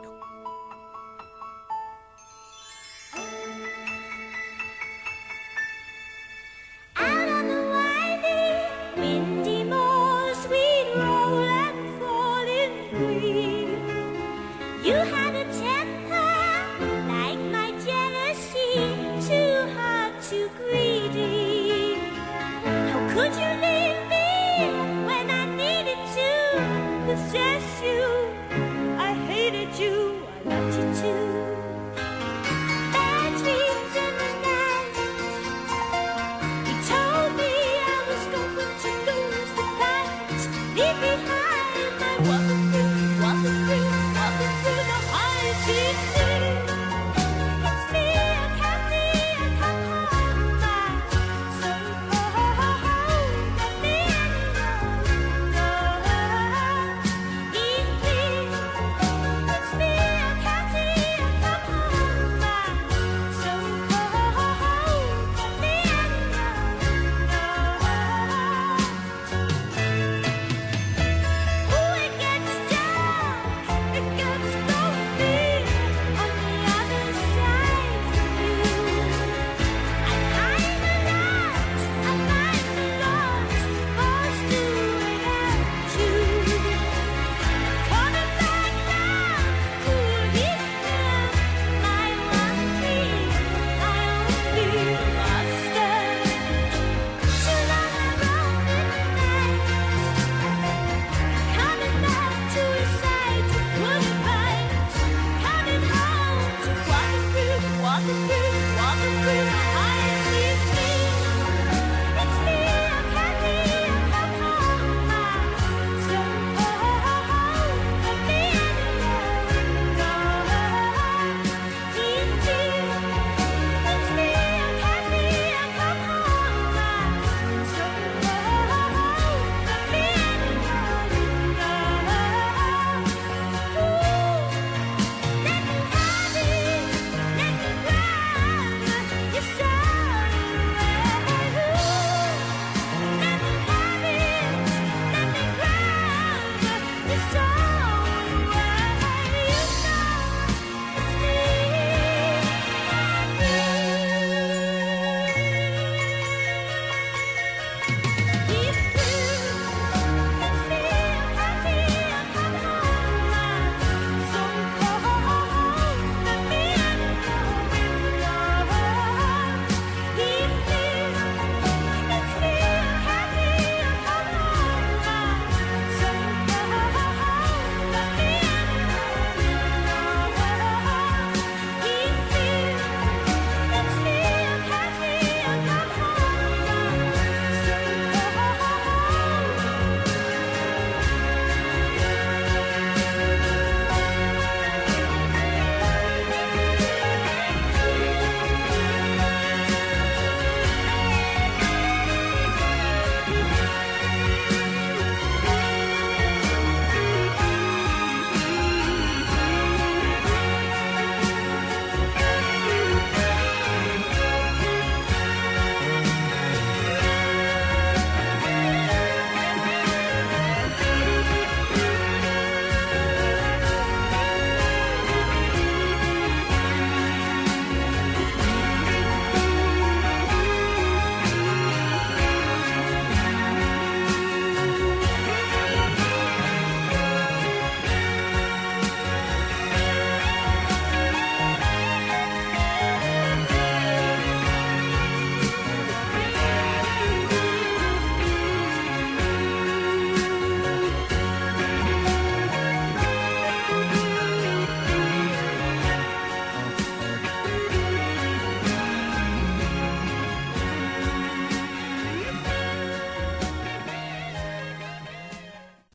[SPEAKER 10] Out on the winding, windy moors, we'd roll and fall in green. You had a temper like my jealousy, too hard, too greedy. How could you leave me when I needed to possess you? I hated you, I loved you too. Bad dreams in the night. You told me I was going to lose the fight. Leave me